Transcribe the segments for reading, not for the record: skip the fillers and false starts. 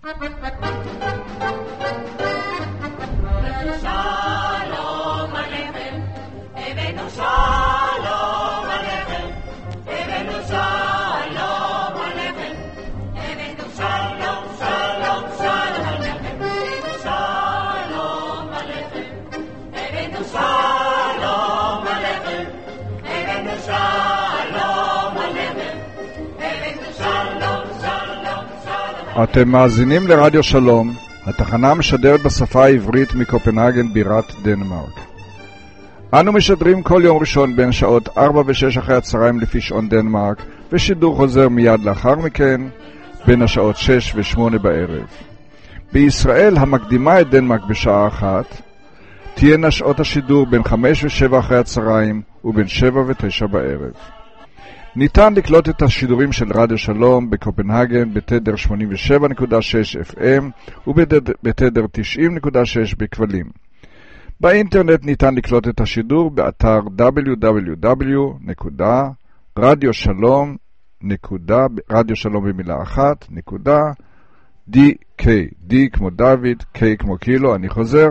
שלום עליכם, הבאנו שלום עליכם, הבאנו שלום עליכם, הבאנו שלום, שלום, שלום עליכם, שלום עליכם, הבאנו שלום עליכם, הבאנו שלום עליכם, הבאנו שלום, שלום, שלום. אתם מאזינים לרדיו שלום, התחנה משדרת בשפה העברית מקופנהגן בירת דנמרק. אנו משדרים כל יום ראשון בין שעות 4 ו-6 אחרי הצהריים לפי שעון דנמרק, ושידור חוזר מיד לאחר מכן בין השעות 6 ו-8 בערב. בישראל המקדימה את דנמרק בשעה 1, תהיינה שעות השידור בין 5 ו-7 אחרי הצהריים ובין 7 ו-9 בערב. ניתן לקלוט את השידורים של רדיו שלום בקופנהגן בתדר 87.6 FM ובתדר 90.6 בכבלים. באינטרנט ניתן לקלוט את השידור באתר www.radioshalom.dk, D כמו דוד, K כמו קילו, אני חוזר,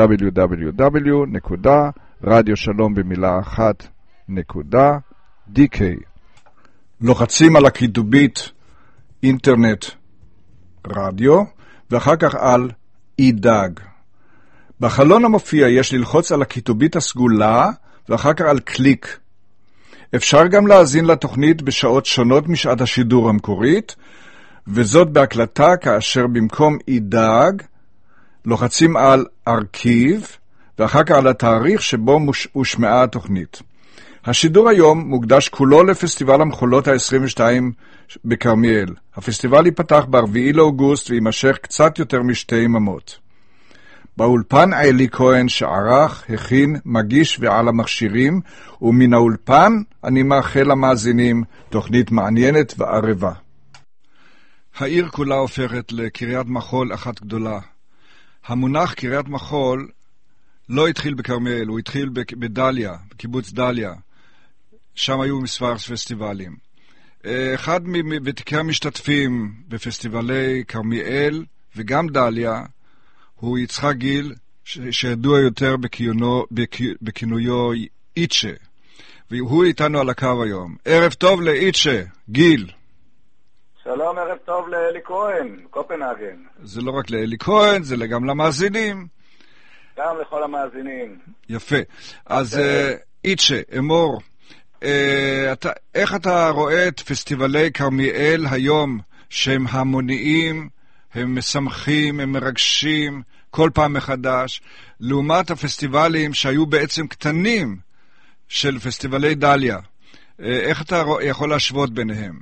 www.radioshalom.dk. לוחצים על הכיתובית אינטרנט רדיו ואחר כך על אידג. בחלון המופיע יש ללחוץ על הכיתובית הסגולה ואחר כך על קליק. אפשר גם להאזין לתוכנית בשעות שונות משעת השידור המקורית, וזאת בהקלטה כאשר במקום אידג לוחצים על ארכיב ואחר כך על התאריך שבו הושמעה התוכנית. השידור היום מוקדש כולו לפסטיבל המחולות ה-22 בכרמיאל. הפסטיבל ייפתח ב4 לאוגוסט וימשך קצת יותר משתי יממות. באולפן אלי כהן שערך, הכין, מגיש ועל המכשירים, ומן האולפן אני מאחל למאזינים תוכנית מעניינת וערבה. העיר כולה הופכת לקריית מחול אחת גדולה. המונח קריית מחול לא התחיל בכרמיאל, הוא התחיל בדליה, בקיבוץ דליה. שם היו מספר פסטיבלים. אחד מוותיקי המשתתפים בפסטיבלי כרמיאל וגם דליה הוא יצחק גיל, שידוע יותר בכינויו איצ'ה. והוא איתנו על הקו היום. ערב טוב לאיצ'ה, גיל. שלום, ערב טוב לאלי כהן, קופנהגן. זה לא רק לאלי כהן, זה גם למאזינים. גם לכל המאזינים. יפה. אז איצ'ה, אמור, איך אתה רואה את פסטיבלי כרמיאל היום, שהם המוניים, הם משמחים, הם מרגשים, כל פעם מחדש, לעומת הפסטיבלים שהיו בעצם קטנים של פסטיבלי דליה? איך אתה יכול להשוות ביניהם?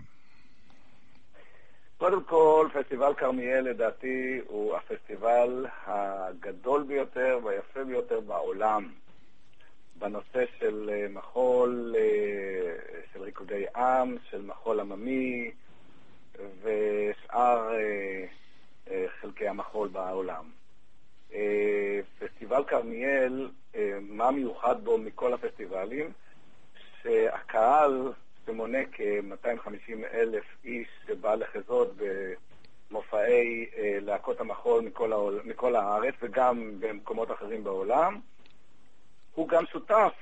קודם כל, פסטיבל כרמיאל לדעתי הוא הפסטיבל הגדול ביותר והיפה ביותר בעולם. בנושא של מחול, של ריקודי עם, של מחול עממי ושאר חלקי המחול בעולם. פסטיבל כרמיאל, מה מיוחד בו מכל הפסטיבלים? שהקהל שמונה כ-250,000 איש שבא לחזות במופעי להקות המחול מכל הארץ וגם במקומות אחרים בעולם, הוא גם שותף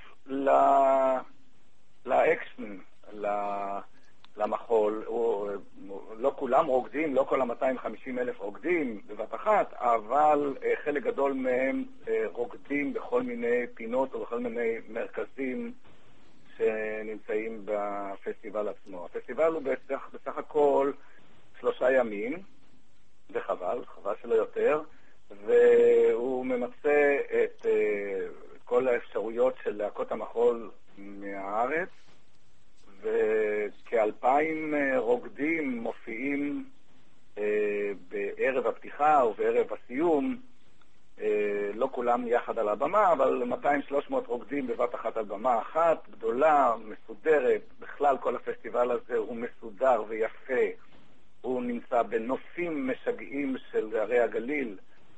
לאקשן, למחול. לא כולם רוקדים, לא כל ה-250,000 רוקדים בבת אחת, אבל חלק גדול מהם רוקדים בכל מיני פינות או בכל מיני מרכזים שנמצאים בפסטיבל עצמו. הפסטיבל הוא בסך הכל 3 ימים, וחבל שלא יותר, והוא ממצא את כל האפשרויות של להקות המחול מהארץ, וכ2,000 רוקדים מופיעים בערב הפתיחה ובערב הסיום, לא כולם יחד על הבמה, אבל 200-300 רוקדים בבת אחת על במה אחת, גדולה, מסודרת. בכלל כל הפסטיבל הזה הוא מסודר ויפה, הוא נמצא בנופים משגעים של ערי הגליל,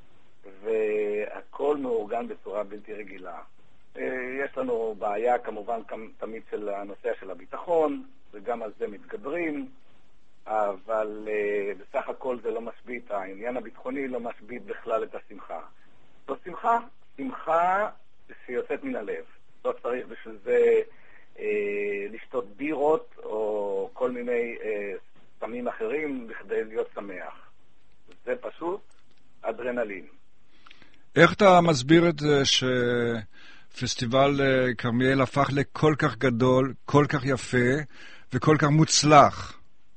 והכל מאורגן בצורה בלתי רגילה. יש לנו בעיה כמובן תמיד של הנושא של הביטחון, וגם על זה מתגברים, אבל בסך הכל זה לא משבית, העניין הביטחוני לא משבית בכלל את השמחה. זו שמחה שיוצאת מן הלב. לא צריך בשביל זה לשתות בירות או כל מיני סמים אחרים בכדי להיות שמח. זה פשוט אדרנלין. איך אתה מסביר את זה שפסטיבל כרמיאל הפך לכל כך גדול, כל כך יפה וכל כך מוצלח?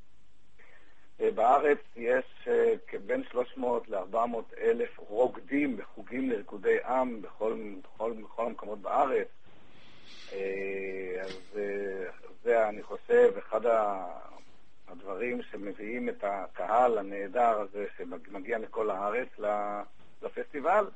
בארץ יש כבין 300 ל-400 אלף רוקדים בחוגים לריקודי עם בכל המקומות בארץ. אז זה אני חושב אחד הדברים שמביאים את הקהל הנהדר הזה שמגיע מכל הארץ לפסטיבל.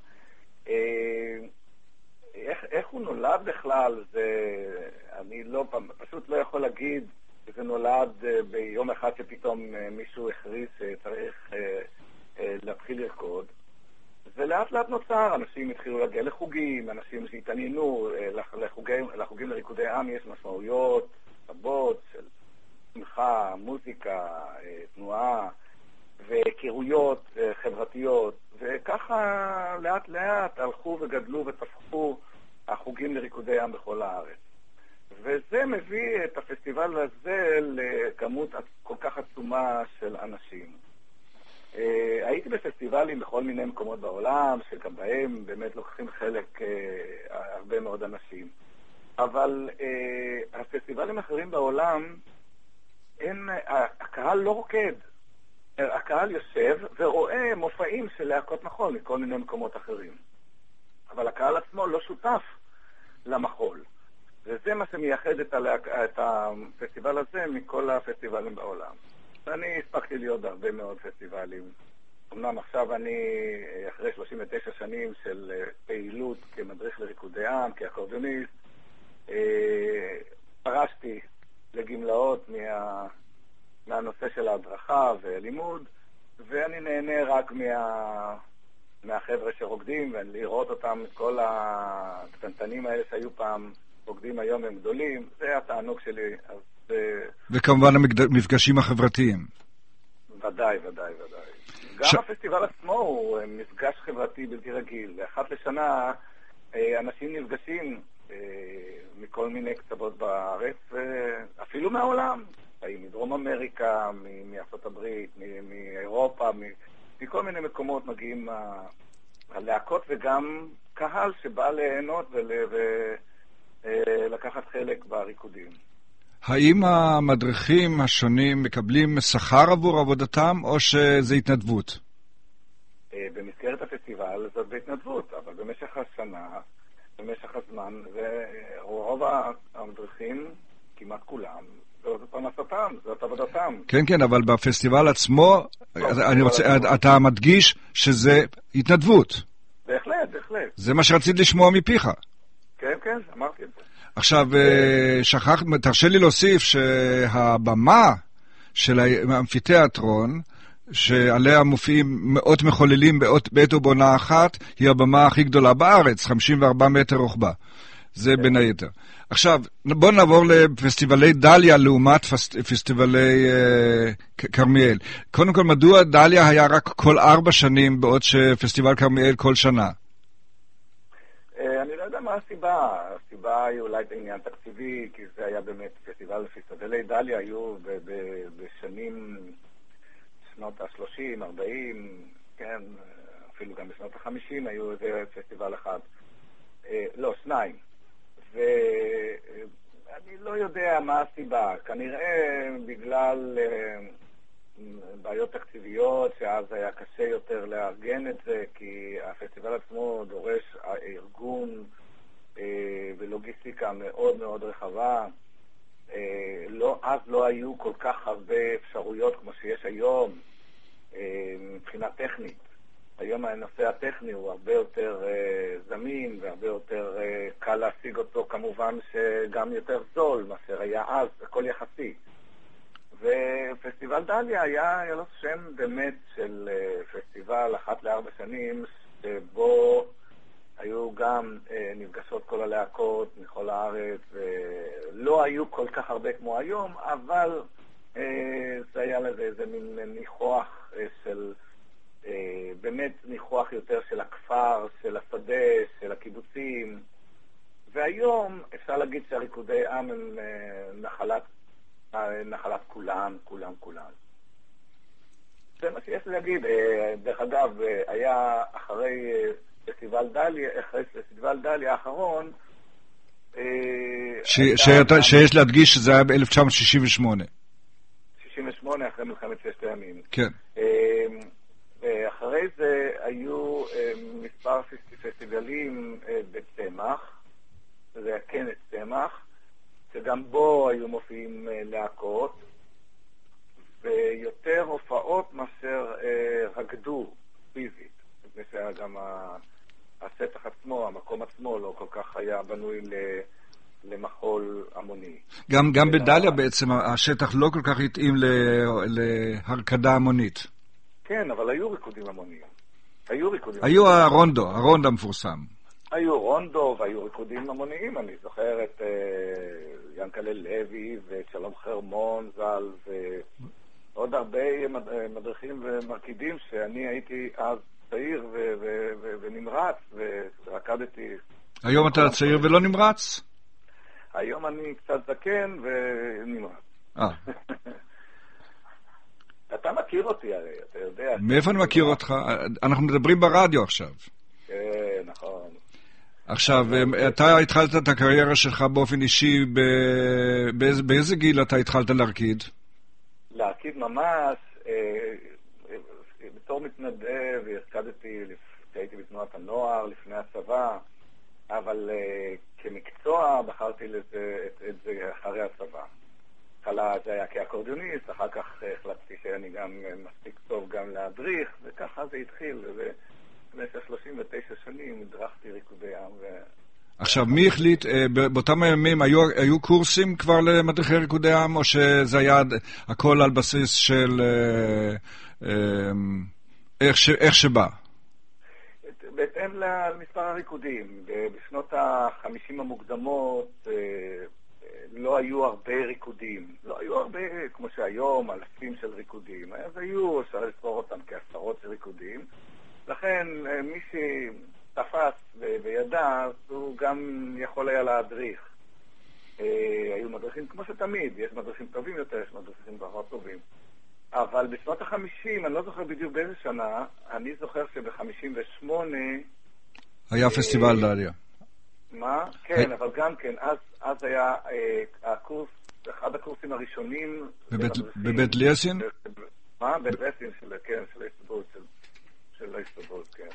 איך הוא נולד בכלל, אני פשוט לא יכול להגיד שזה נולד ביום אחד שפתאום מישהו הכריז שצריך להתחיל לרקוד. ולאט לאט נוצר, אנשים התחילו להגיע לחוגים, אנשים שהתעניינו, לחוגים לריקודי עם יש משמעויות רבות של שמחה, מוזיקה, תנועה והיכרויות חברתיות, וככה לאט לאט הלכו וגדלו ותפחו החוגים לריקודי עם בכל הארץ. וזה מביא את הפסטיבל הזה לכמות כל כך עצומה של אנשים. הייתי בפסטיבלים בכל מיני מקומות בעולם, שגם בהם באמת לוקחים חלק הרבה מאוד אנשים. אבל הפסטיבלים אחרים בעולם, הקהל לא רוקד. הקהל יושב ורואה מופעים של להקות מחול מכל מיני מקומות אחרים. אבל הקהל עצמו לא שותף למחול. וזה מה שמייחד את הפסטיבל הזה מכל הפסטיבלים בעולם. אני הספקתי להיות בהרבה מאוד פסטיבלים. אמנם עכשיו אני, אחרי 39 שנים של פעילות כמדריך לריקודי עם, כאקורדיוניסט, פרשתי לגמלאות מהנושא של ההדרכה ולימוד, ואני נהנה רק מהחבר'ה שרוקדים, ולראות אותם, כל הקטנטנים האלה שהיו פעם רוקדים, היום הם גדולים, זה התענוג שלי. וכמובן המפגשים החברתיים. ודאי. גם הפסטיבל עצמו הוא מפגש חברתי בלתי רגיל. אחת לשנה אנשים נפגשים מכל מיני קצוות בארץ, אפילו מהעולם. מדרום אמריקה, מארצות הברית, מאירופה, מכל מיני מקומות מגיעים הלהקות, וגם קהל שבא ליהנות ולקחת חלק בריקודים. האם המדריכים השונים מקבלים שכר עבור עבודתם, או שזה התנדבות? במסגרת הפסטיבל זאת בהתנדבות, אבל במשך השנה, במשך הזמן, ורוב המדריכים, כמעט כולם, זאת פרנסתם, זאת עבודתם. כן, אבל בפסטיבל עצמו, אתה מדגיש שזה התנדבות. בהחלט. זה מה שרציתי לשמוע מפיך. כן, אמרתי את זה. עכשיו, תרשה לי להוסיף שהבמה של האמפיתיאטרון, שעליה מופיעים מאות מחוללים בעת ובעונה אחת, היא הבמה הכי גדולה בארץ, 54 מטר רוחבה. זה בין היתר. עכשיו, בוא נעבור לפסטיבלי דליה לעומת פסטיבלי כרמיאל. קודם כל, מדוע דליה היה רק כל 4 שנים, בעוד שפסטיבל כרמיאל כל שנה? אני לא יודע מה הסיבה. הסיבה היא אולי בעניין תקציבי, כי זה היה באמת פסטיבלי דליה היו בשנים, שנות ה-30, 40, כן, אפילו גם בשנות ה-50 היו איזה פסטיבל אחד. לא, 2. ואני לא יודע מה הסיבה. כנראה בגלל בעיות תקציביות, שאז היה קשה יותר לארגן את זה, כי הפסטיבל עצמו דורש ארגון ולוגיסטיקה מאוד מאוד רחבה. אז לא היו כל כך הרבה אפשרויות כמו שיש היום מבחינה טכנית. היום הנושא הטכני הוא הרבה יותר זמין והרבה יותר קל להשיג אותו, כמובן שגם יותר זול מאשר היה אז, הכל יחסי. ופסטיבל דליה היה לו שם באמת של פסטיבל 1 ל-4 שנים, שבו היו גם נפגשות כל הלהקות מכל הארץ, ולא היו כל כך הרבה כמו היום, אבל זה היה היה לזה איזה מין ניחוח של, באמת ניחוח יותר של הכפר, של השדה, של הקיבוצים. והיום אפשר להגיד שהריקודי עם הם נחלת כולם. זה מה שיש להגיד. דרך אגב, היה אחרי פסטיבל דליה האחרון, שיש להדגיש שזה היה ב-1968. 68, אחרי מלחמת ששת הימים. כן. ואחרי זה היו מספר פסטיבלים בצמח, זה היה כנס צמח, שגם בו היו מופיעים להקות, ויותר הופעות מאשר רקדו פיזית. זה שהיה גם השטח עצמו, המקום עצמו לא כל כך היה בנוי למחול המוני. גם בדליה בעצם השטח לא כל כך התאים להרקדה המונית. כן, אבל היו ריקודים המוניים. היו הרונדו המפורסם. היו רונדו והיו ריקודים המוניים. אני זוכר את ינקלה לוי ואת שלום חרמון ז"ל ועוד הרבה מדריכים ומרקידים שאני הייתי אז צעיר ונמרץ ורקדתי. היום אתה צעיר ולא נמרץ? היום אני קצת זקן ונמרץ. אתה מכיר אותי הרי, אתה יודע. מאיפה אני מכיר אותך? אנחנו מדברים ברדיו עכשיו. כן, נכון. עכשיו, אתה התחלת את הקריירה שלך באופן אישי, באיזה גיל אתה התחלת להרקיד? להרקיד ממש, בתור מתנדב, הרקדתי, הייתי בתנועת הנוער לפני הצבא, אבל כמקצוע בחרתי את זה אחרי הצבא. התחלה זה היה כאקורדיוניסט, אחר כך החלטתי שאני גם מספיק טוב גם להדריך, וככה זה התחיל, ובמשך 39 שנים הדרכתי ריקודי עם. עכשיו, מי החליט, באותם הימים היו קורסים כבר למדריכי ריקודי עם, או שזה היה הכל על בסיס של איך שבא? בהתאם למספר הריקודים. בשנות ה-50 המוקדמות לא היו הרבה ריקודים. לא היו הרבה, כמו שהיום, אלפים של ריקודים. אז היו, אפשר לספור אותם כעשרות של ריקודים. לכן, מי שתפס וידע, הוא גם יכול היה להדריך. היו מדריכים כמו שתמיד. יש מדריכים טובים יותר, יש מדריכים פחות טובים. אבל בשנות ה-50, אני לא זוכר בדיוק באיזה שנה, אני זוכר שב-58... היה פסטיבל דליה. מה? כן, אבל גם כן, אז היה הקורס, אחד הקורסים הראשונים... בבית ליאסין? מה? בבית ליאסין, כן, של ההסתדרות, כן.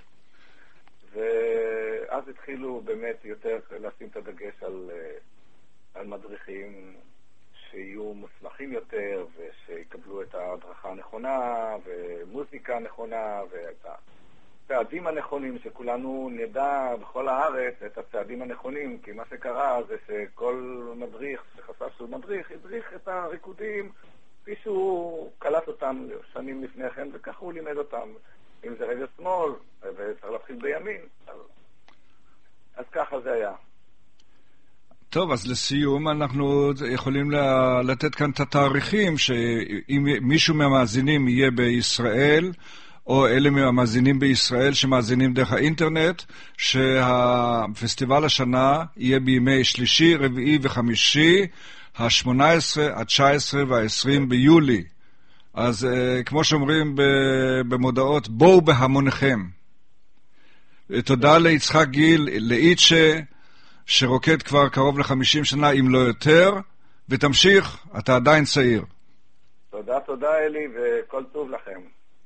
ואז התחילו באמת יותר לשים את הדגש על מדריכים שיהיו מוסמכים יותר, ושיקבלו את ההדרכה הנכונה, ומוזיקה נכונה, ואת הצעדים הנכונים, שכולנו נדע בכל הארץ את הצעדים הנכונים, כי מה שקרה זה שכל מדריך שחשב שהוא מדריך, הדריך את הריקודים, כפי שהוא קלט אותם שנים לפני כן, וכך הוא לימד אותם. אם זה רגע שמאל, וצריך להתחיל בימין, אז ככה זה היה. טוב, אז לסיום אנחנו יכולים לתת כאן את התאריכים, שאם מישהו מהמאזינים יהיה בישראל, או אלה מהמאזינים בישראל שמאזינים דרך האינטרנט, שהפסטיבל השנה יהיה בימי שלישי, רביעי וחמישי, ה-18, ה-19 וה-20 ביולי. אז כמו שאומרים במודעות, בואו בהמוניכם. תודה ליצחק גיל, לאיצ'ה, שרוקד כבר קרוב ל-50 שנה, אם לא יותר, ותמשיך, אתה עדיין צעיר. תודה אלי, וכל טוב לכם.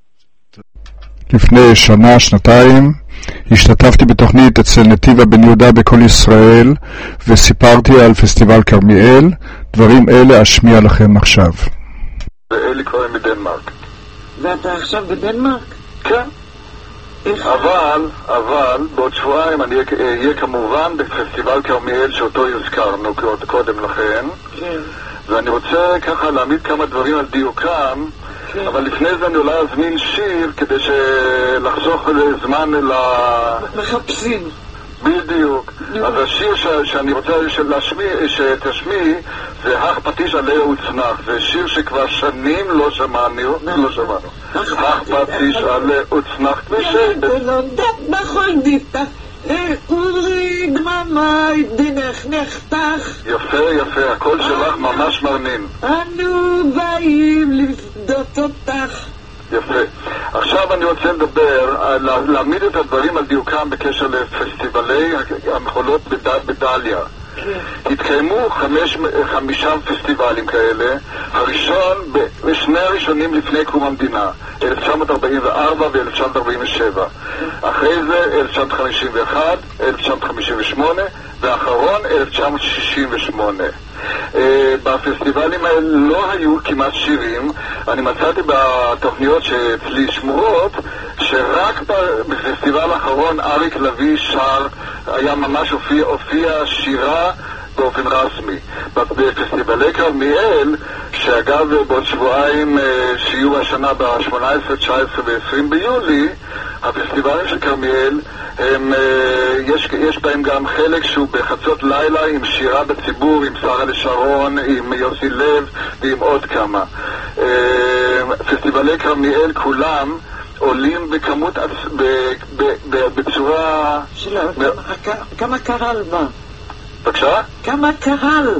לפני שנה, שנתיים, השתתפתי בתוכנית אצל נתיבה בן יהודה בכל ישראל, וסיפרתי על פסטיבל כרמיאל. דברים אלה אשמיע לכם עכשיו. אלי כבר מדנמרק. ואתה עכשיו בדנמרק? כן. אבל בעוד שבועיים אני אהיה כמובן בפסטיבל כרמיאל שאותו הזכרנו קודם לכן. כן. ואני רוצה ככה להעמיד כמה דברים על דיוקם, כן. אבל לפני זה אני אולי אזמין שיר כדי לחסוך זמן מחפשים. בדיוק. אז השיר שאני רוצה שתשמיעי זה "הך פטיש עליה וצנח", זה שיר שכבר שנים לא שמענו. "הך פטיש עליה וצנח" ולא דת בכל דיפתח אורי דממי דינך נחתך. יפה, הקול שלך ממש מרנין. אנו באים לפדות אותך. יפה. עכשיו אני רוצה לדבר, להעמיד את הדברים על דיוקם בקשר לפסטיבלי המחולות בדליה. התקיימו 5 פסטיבלים כאלה, שני הראשונים לפני קום המדינה, 1944 ו-1947. אחרי זה 1951, 1958, והאחרון 1968. בפסטיבלים האלה לא היו כמעט שירים. אני מצאתי בתוכניות שאצלי שמורות שרק בפסטיבל האחרון אריק לוי שר, היה ממש הופיע שירה באופן רסמי. בפסטיבלי כרמיאל, שאגב בעוד שבועיים שיהיו השנה ב-18, 19 ו-20 ביולי, הפסטיבלים של כרמיאל יש בהם גם חלק שהוא בחצות לילה עם שירה בציבור, עם שרה לשרון, עם יוסי לב ועם עוד כמה. פסטיבלי כרמיאל כולם עולים בכמות בצורה... כמה קהל בא? בבקשה? כמה קהל?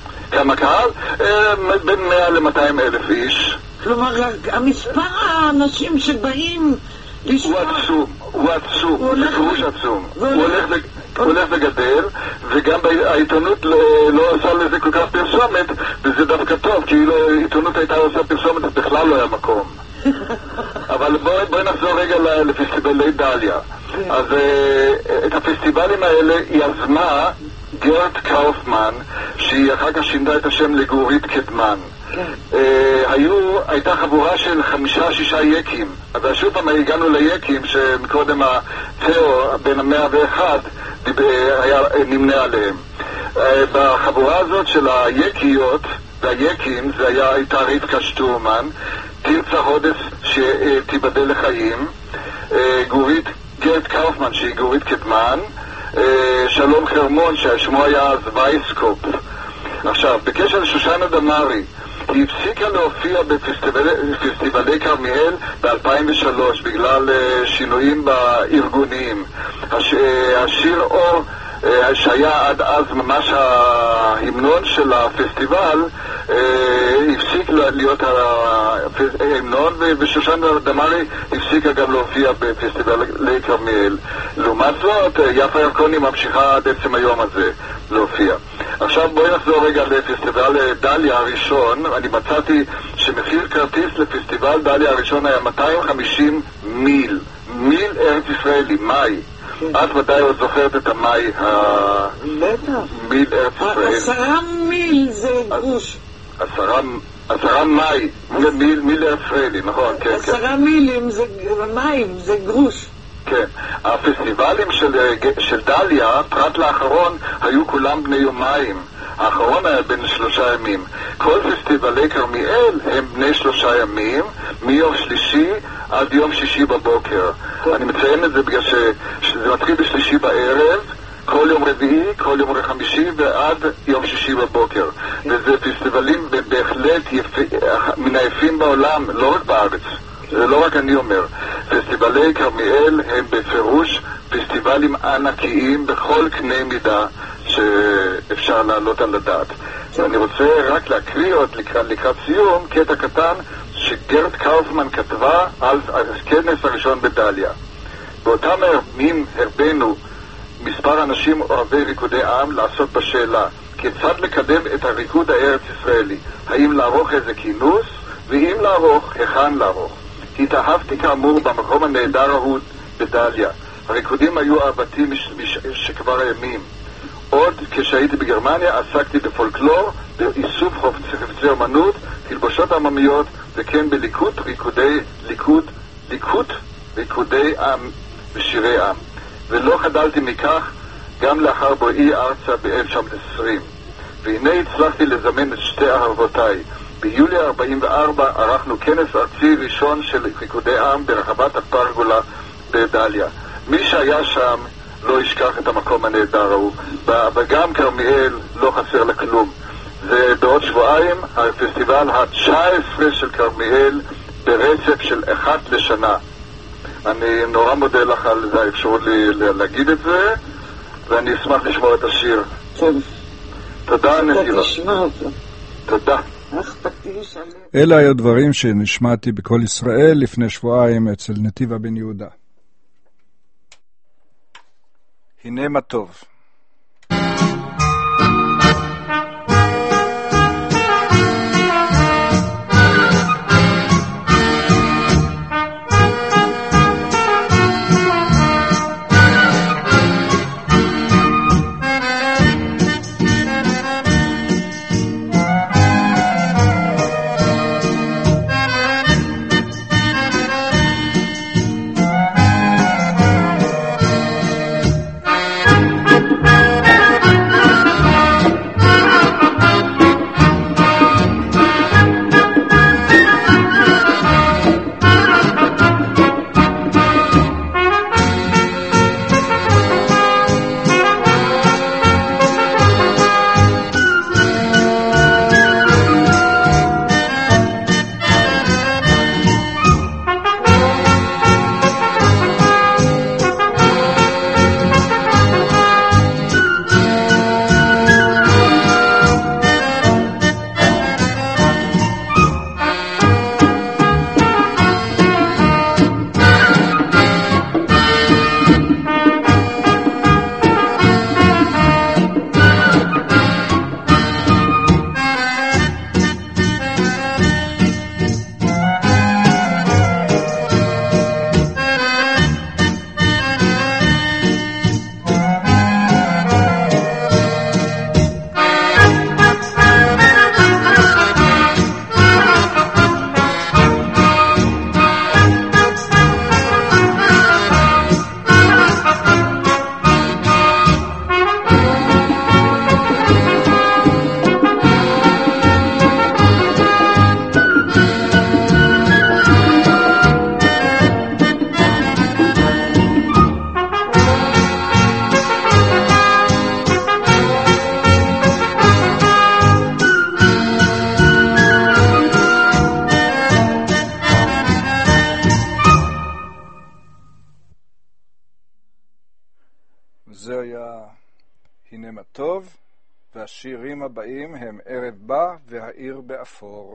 בין 100 ל-200 אלף איש. כלומר, המספר האנשים שבאים הוא עצום, בפירוש עצום. הוא הולך וגדל, וגם העיתונות לא עושה לזה כל כך פרסומת, וזה דווקא טוב, כי העיתונות הייתה עושה פרסומת, אז בכלל לא היה מקום. אבל בואי נחזור רגע לפסטיבלי דליה. אז את הפסטיבלים האלה יזמה גרט קאופמן, שהיא אחר כך שינתה את השם לגורית קדמן. הייתה חבורה של 5-6 יקים, ושוב פעם הגענו ליקים שמקודם התיאו בין 101 נמנה עליהם. בחבורה הזאת של היקיות והיקים זה הייתה רבקה שטורמן, תרצה הודס שתיבדל לחיים, גורית גרט קאופמן שהיא גורית קדמן, שלום חרמון ששמו היה אז וייסקופ. עכשיו, בקשר לשושנה דמארי, היא הפסיקה להופיע בפסטיבלי כרמיאל ב-2003 בגלל שינויים בארגוניים. השיר אור שהיה עד אז ממש ההמנון של הפסטיבל הפסיק להיות ההמנון, ושושנה דמארי הפסיקה גם להופיע בפסטיבלי כרמיאל. לעומת זאת, יפה ירקוני ממשיכה עד עצם היום הזה להופיע. עכשיו בואי נחזור רגע לפסטיבל דליה הראשון. אני מצאתי שמחיר כרטיס לפסטיבל דליה הראשון היה 250 מיל ארץ ישראלי, מאי. את ודאי עוד זוכרת את המאי, מיל ארץ ישראלי. 10 מיל זה גרוש. 10 מאי, מיל ארץ ישראלי, נכון, כן. 10 מילים זה מים, זה גרוש. כן, הפסטיבלים של דליה, פרט לאחרון, היו כולם בני יומיים. האחרון היה בין 3 ימים. כל פסטיבלי כרמיאל הם בני 3 ימים, מיום שלישי עד יום שישי בבוקר. אני מציין את זה בגלל שזה מתחיל בשלישי בערב, כל יום רביעי, כל יום חמישי ועד יום שישי בבוקר. וזה פסטיבלים בהחלט מן היפים בעולם, לא רק בארץ. זה לא רק אני אומר. פסטיבלי כרמיאל הם בפירוש פסטיבלים ענקיים בכל קנה מידה שאפשר לעלות על הדעת. ואני רוצה רק להקריא עוד לקראת סיום קטע קטן שגרט קאופמן כתבה על הכנס הראשון בדליה. באותם הימים הרבנו מספר אנשים אוהבי ריקודי עם לעשות בשאלה כיצד לקדם את הריקוד הארץ ישראלי, האם לערוך איזה כינוס, ואם לערוך, היכן לערוך. התאהבתי כאמור במקום הנהדר ההוא בדליה. הריקודים היו אהבתי שכבר הימים. עוד כשהייתי בגרמניה עסקתי בפולקלור, באיסוף חפצי אומנות, תלבושות עממיות, וכן בליקוט ריקודי עם ושירי עם. ולא חדלתי מכך גם לאחר בואי ארצה ב-1920. והנה הצלחתי לזמן את שתי אהבותיי. ביולי 44 ערכנו כנס ארצי ראשון של ריקודי עם ברחבת הפרגולה בדליה. מי שהיה שם לא ישכח את המקום הנהדר ההוא. וגם כרמיאל לא חסר לה כלום. זה בעוד שבועיים הפסטיבל ה-19 של כרמיאל ברצף של 1 לשנה. אני נורא מודה לך על האפשרות להגיד את זה, ואני אשמח לשמוע את השיר. כן. תודה נתיבה. אתה תשמע אותו. תודה. אלה היו דברים שנשמעתי בכל ישראל לפני שבועיים אצל נתיבה בן יהודה. הנה מה טוב. זה היה הנה מה טוב, והשירים הבאים הם ערב בא והעיר באפור.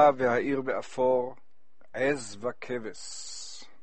והעיר באפור, עז וכבש.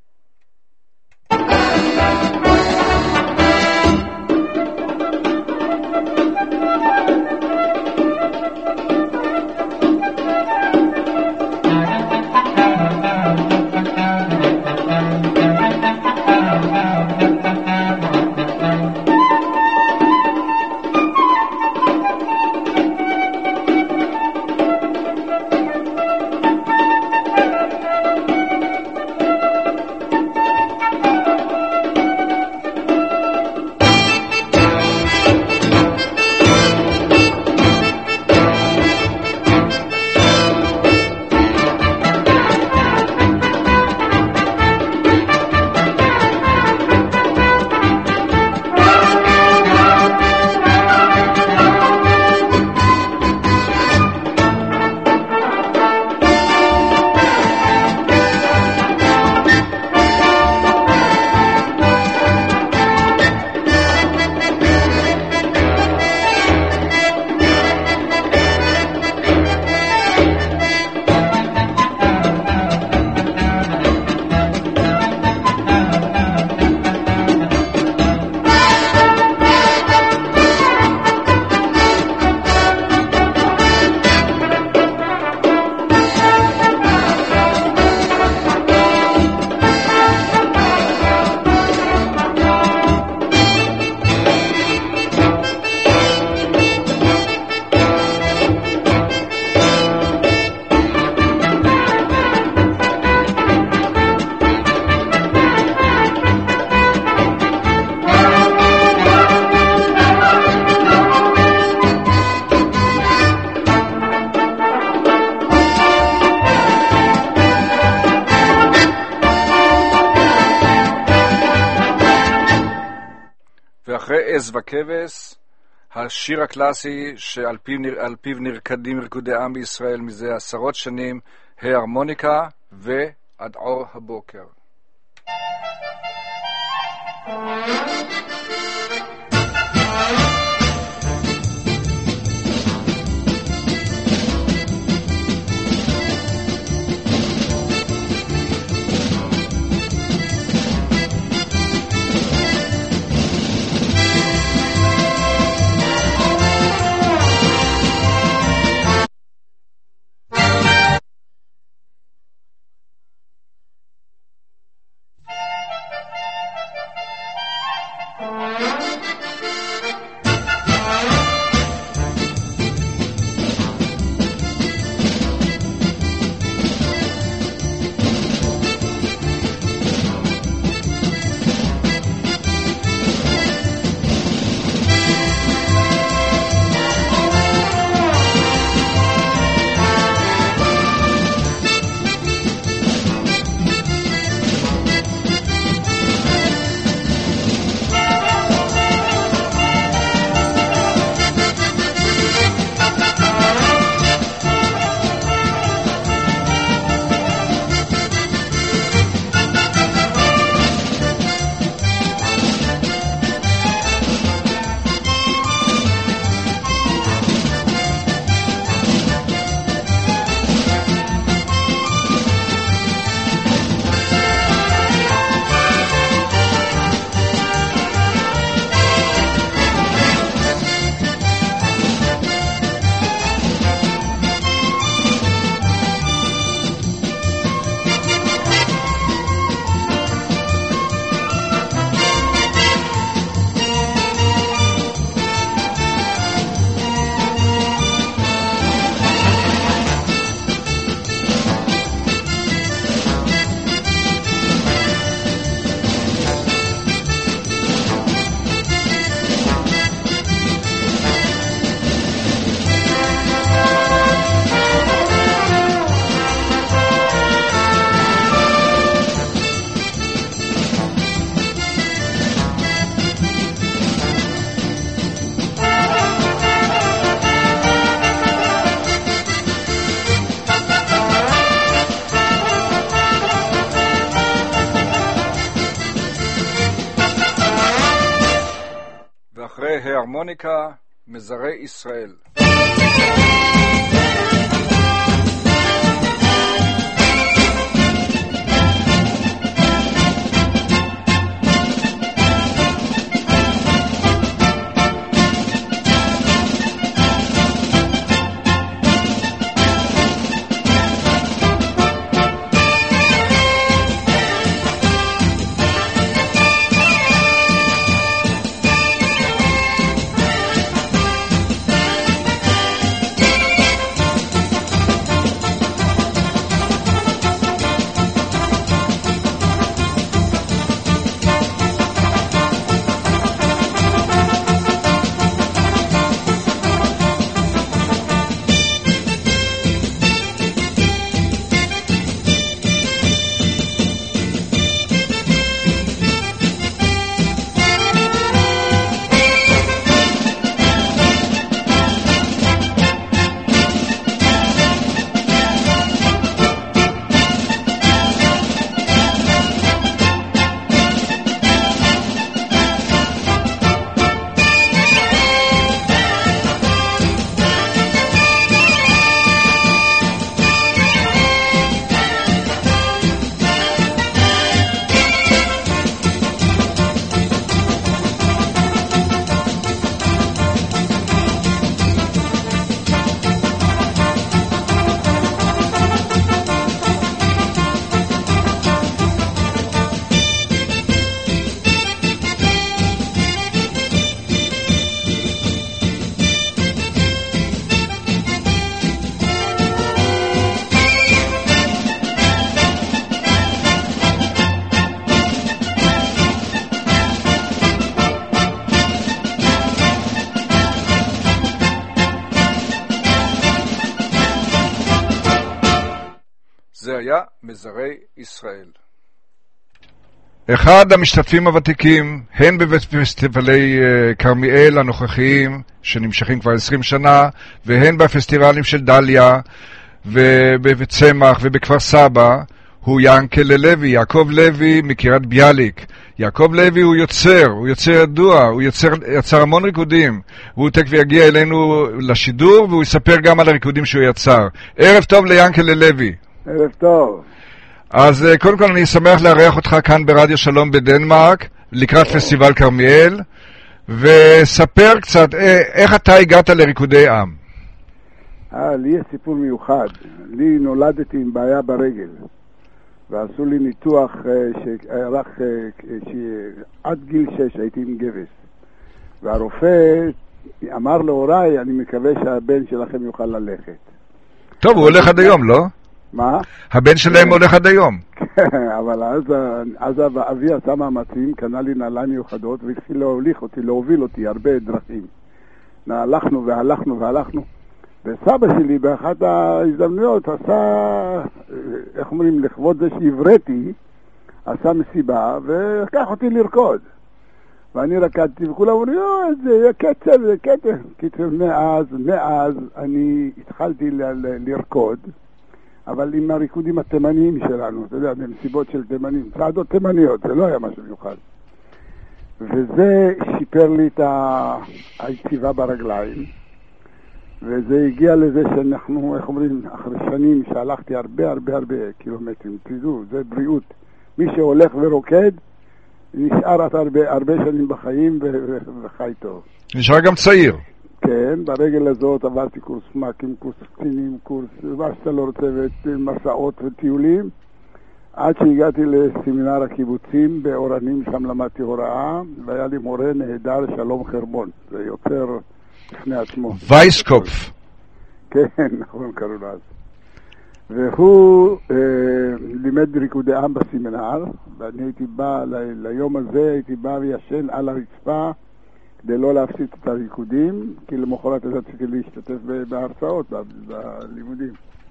ואחרי עז וכבש, השיר הקלאסי שעל פיו נרקדים ריקודי עם בישראל מזה עשרות שנים, ההרמוניקה ועד אור הבוקר. ההרמוניקה, מזרי ישראל. זה היה מזרי ישראל. אחד המשתתפים הוותיקים, הן בפסטיבלי כרמיאל הנוכחיים, שנמשכים כבר 20 שנה, והן בפסטיבלים של דליה, ובצמח ובכפר סבא, הוא יענקל לוי, יעקב לוי מקריית ביאליק. יעקב לוי הוא יוצר ידוע, הוא יצר המון ריקודים. הוא תכף יגיע אלינו לשידור, והוא יספר גם על הריקודים שהוא יצר. ערב טוב ליענקל לוי. ערב טוב. אז קודם כל אני שמח לארח אותך כאן ברדיו שלום בדנמרק, לקראת פסטיבל כרמיאל, וספר קצת איך אתה הגעת לריקודי עם. לי יש סיפור מיוחד. לי נולדתי עם בעיה ברגל, ועשו לי ניתוח שערך עד גיל 6 הייתי עם גבס, והרופא אמר להוריי, אני מקווה שהבן שלכם יוכל ללכת. טוב, הוא הולך עד היום, לא? מה? הבן שלהם הולך עד היום. אבל אז אבי עשה מאמצים, קנה לי נעליים מיוחדות והתחיל להוביל אותי הרבה דרכים. הלכנו, וסבא שלי באחת ההזדמנויות עשה, איך אומרים, לכבוד זה שהבראתי, עשה מסיבה ולקח אותי לרקוד. ואני רקדתי וכולם אומרים, זה קצב. קיצר, מאז אני התחלתי לרקוד, אבל עם הריקודים התימניים שלנו, אתה יודע, במסיבות של תימנים, צעדות תימניות, זה לא היה משהו מיוחד. וזה שיפר לי את היציבה ברגליים, וזה הגיע לזה שאנחנו, איך אומרים, אחרי שנים שהלכתי הרבה קילומטרים, תדעו, זה בריאות. מי שהולך ורוקד, נשאר הרבה שנים בחיים וחי טוב. נשאר גם צעיר. כן, ברגל הזאת עברתי קורס מקים, קורס קצינים, קורס מה שאתה לא רוצה, ומסעות וטיולים, עד שהגעתי לסמינר הקיבוצים באורנים, שם למדתי הוראה, והיה לי מורה נהדר, שלום חרמון, זה יוצר לפני עצמו. וייסקופף. כן, נכון, קראו לו אז. והוא לימד ריקודי עם בסמינר, ואני הייתי בא ליום הזה, הייתי בא וישן על הרצפה, כדי לא להפסיד את הריקודים, כי למחרת רציתי להשתתף בהרצאות, בלימודים.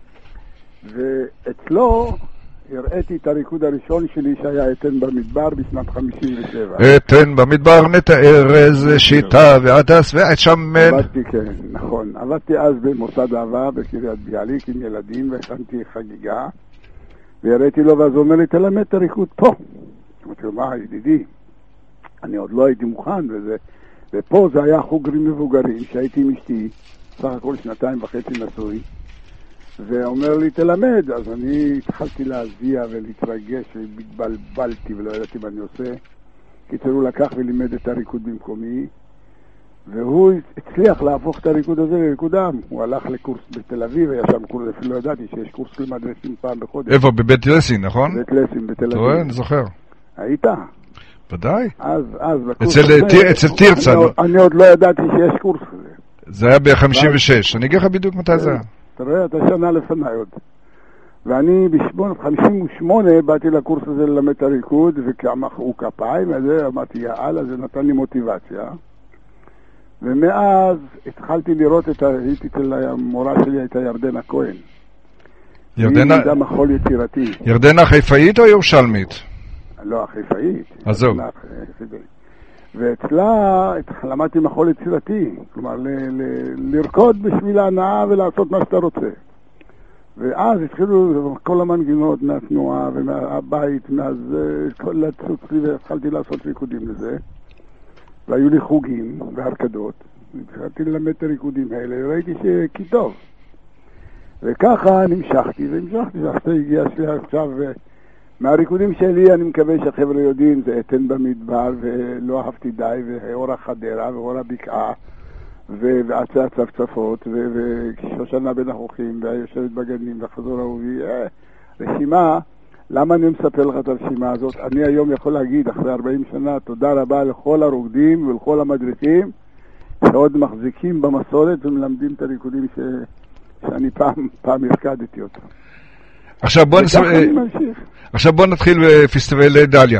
ואצלו הראיתי את הריקוד הראשון שלי שהיה אתן במדבר בשנת 57. אתן במדבר נתאר איזה שיטה ועדס ועת שמן. עבדתי, כן, נכון. עבדתי אז במוסד אהבה בקריית ביאליק עם ילדים, והכנתי חגיגה, והראיתי לו, ואז הוא אומר לי, תלמד את הריקוד פה. אמרתי לו, מה, ידידי? אני עוד לא הייתי מוכן, ופה זה היה חוגרים מבוגרים, שהייתי עם אשתי, סך הכל 2.5 נשוי, ואומר לי, תלמד. אז אני התחלתי להזיע ולהתרגש, והתבלבלתי ולא ידעתי מה אני עושה. קיצר, הוא לקח ולימד את הריקוד במקומי, והוא הצליח להפוך את הריקוד הזה לריקוד עם. הוא הלך לקורס בתל אביב, היה שם קורס, אפילו לא ידעתי שיש קורס למדרסים פעם בחודש. איפה? בבית לסין, נכון? בית לסין, בתל אביב. טוב, אני זוכר. היית? ודאי. אז אצל תירצה. אני עוד לא ידעתי שיש קורס כזה. זה היה ב-56. אני אגיד לך בדיוק מתי זה היה. אתה רואה, אתה שנה לפני עוד. ואני ב-58 באתי לקורס הזה ללמד את הריקוד, וכמחאו כפיים, אמרתי, יאללה, זה נתן לי מוטיבציה. ומאז התחלתי לראות הייתי אצל המורה שלי, הייתה ירדנה כהן. ירדנה? היא גם מחול יצירתי. ירדנה חיפאית או ירושלמית? לא, החיפאית. עזוב. ואצלה למדתי מחול יצירתי, כלומר לרקוד בשביל ההנאה ולעשות מה שאתה רוצה. ואז התחילו כל המנגינות מהתנועה ומהבית, כל הצוצי, והתחלתי לעשות ריקודים לזה. והיו לי חוגים והרקדות, התחלתי ללמד את הריקודים האלה, וראיתי שכי טוב. וככה נמשכתי, ועכשיו הגיע שלי עכשיו, מהריקודים שלי אני מקווה שהחבר'ה יודעים, זה אתן במדבר, ולא אהבתי די, ואור החדרה, ואור הבקעה, ועצי הצפצפות, ושושנה בין החוכים, והיושבת בגנים, וחזור אהובי, רשימה. למה אני מספר לך את הרשימה הזאת? אני היום יכול להגיד, אחרי 40 שנה, תודה רבה לכל הרוקדים ולכל המדריכים, שעוד מחזיקים במסורת ומלמדים את הריקודים שאני פעם הרקדתי אותם. עכשיו בוא נתחיל בפסטיבל דליה.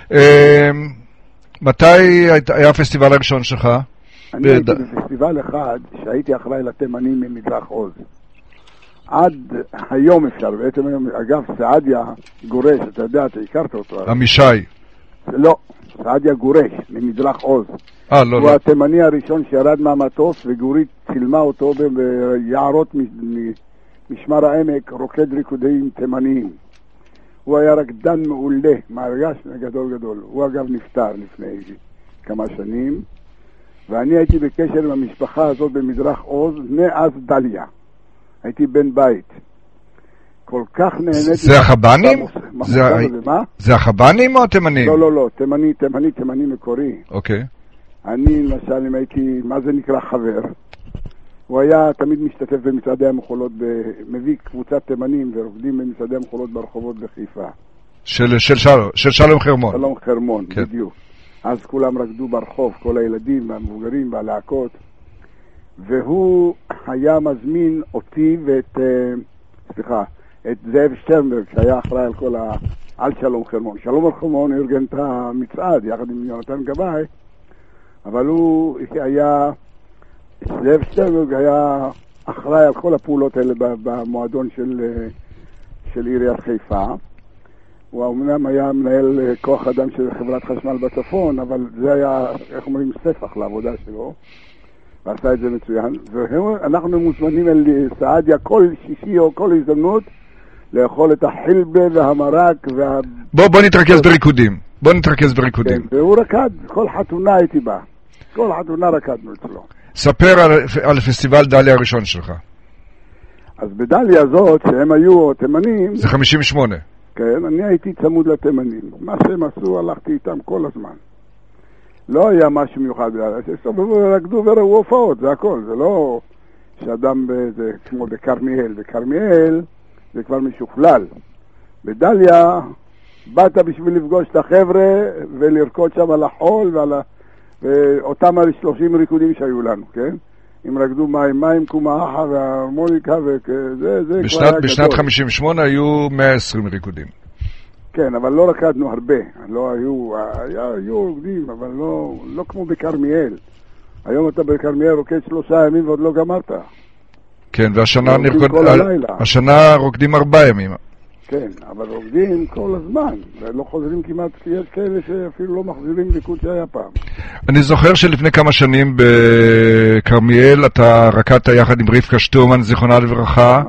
מתי היה הפסטיבל הראשון שלך? אני הייתי בפסטיבל אחד שהייתי אחראי לתימנים ממזרח עוז. עד היום אפשר, בעצם היום, אגב, סעדיה גורש, אתה יודע, אתה הכרת אותו. עמישי. לא, סעדיה גורש, ממדרך עוז. לא, הוא התימני הראשון שירד מהמטוס, וגורית צילמה אותו ביערות משמר העמק, רוקד ריקודים תימניים. הוא היה רקדן מעולה, מהרגש גדול גדול. הוא אגב נפטר לפני כמה שנים, ואני הייתי בקשר עם המשפחה הזאת במדרך עוז, מאז דליה. הייתי בן בית. כל כך נהניתי... זה החבנים? זה החבנים או התימנים? לא, תימני מקורי. אוקיי. אני למשל, אם הייתי, מה זה נקרא חבר? הוא היה תמיד משתתף במצעדי המחולות, מביא קבוצת תימנים ורוקדים במצעדי המחולות ברחובות בחיפה. של שלום חרמון. שלום חרמון, כן. בדיוק. אז כולם רקדו ברחוב, כל הילדים והמבוגרים והלהקות. והוא היה מזמין אותי את זאב שטרנברג, שהיה אחראי על כל על שלום חרמון. שלום חרמון ארגן את המצעד יחד עם יונתן גבאי, אבל הוא היה, זאב שטרנברג היה אחראי על כל הפעולות האלה במועדון של עיריית חיפה. הוא אמנם היה מנהל כוח אדם של חברת חשמל בצפון, אבל זה היה, איך אומרים, ספח לעבודה שלו, ועשה את זה מצוין. ואנחנו מוזמנים אל סעדיה כל שישי או כל הזדמנות לאכול את החלבה והמרק בוא נתרכז בריקודים. כן, והוא רקד, כל חתונה הייתי בא. כל חתונה רקדנו אצלו. ספר על פסטיבל דליה הראשון שלך. אז בדליה הזאת, שהם היו תימנים... זה 58. כן, אני הייתי צמוד לתימנים. מה שהם עשו, הלכתי איתם כל הזמן. לא היה משהו מיוחד. רקדו וראו הופעות, זה הכל. זה לא שאדם זה כמו בקרמיאל. בקרמיאל זה כבר משוכלל. בדליה באת בשביל לפגוש את החבר'ה ולרקוד שם על החול ואותם 30 ריקודים שהיו לנו, כן? אם רקדו מים קומאחה וההרמוניקה וזה כבר היה גדול. בשנת 58 היו 120 ריקודים. כן, אבל לא רקדנו הרבה. לא היו רוקדים, אבל לא כמו בקרמיאל. היום אתה בקרמיאל רוקד 3 ימים ועוד לא גמרת. כן, והשנה רוקדים 4 ימים. כן, אבל רוקדים כל הזמן, ולא חוזרים כמעט, יש כאלה שאפילו לא מחזירים ריקוד שהיה פעם. אני זוכר שלפני כמה שנים בקרמיאל אתה רקדת יחד עם רבקה שטורמן, זיכרונה לברכה,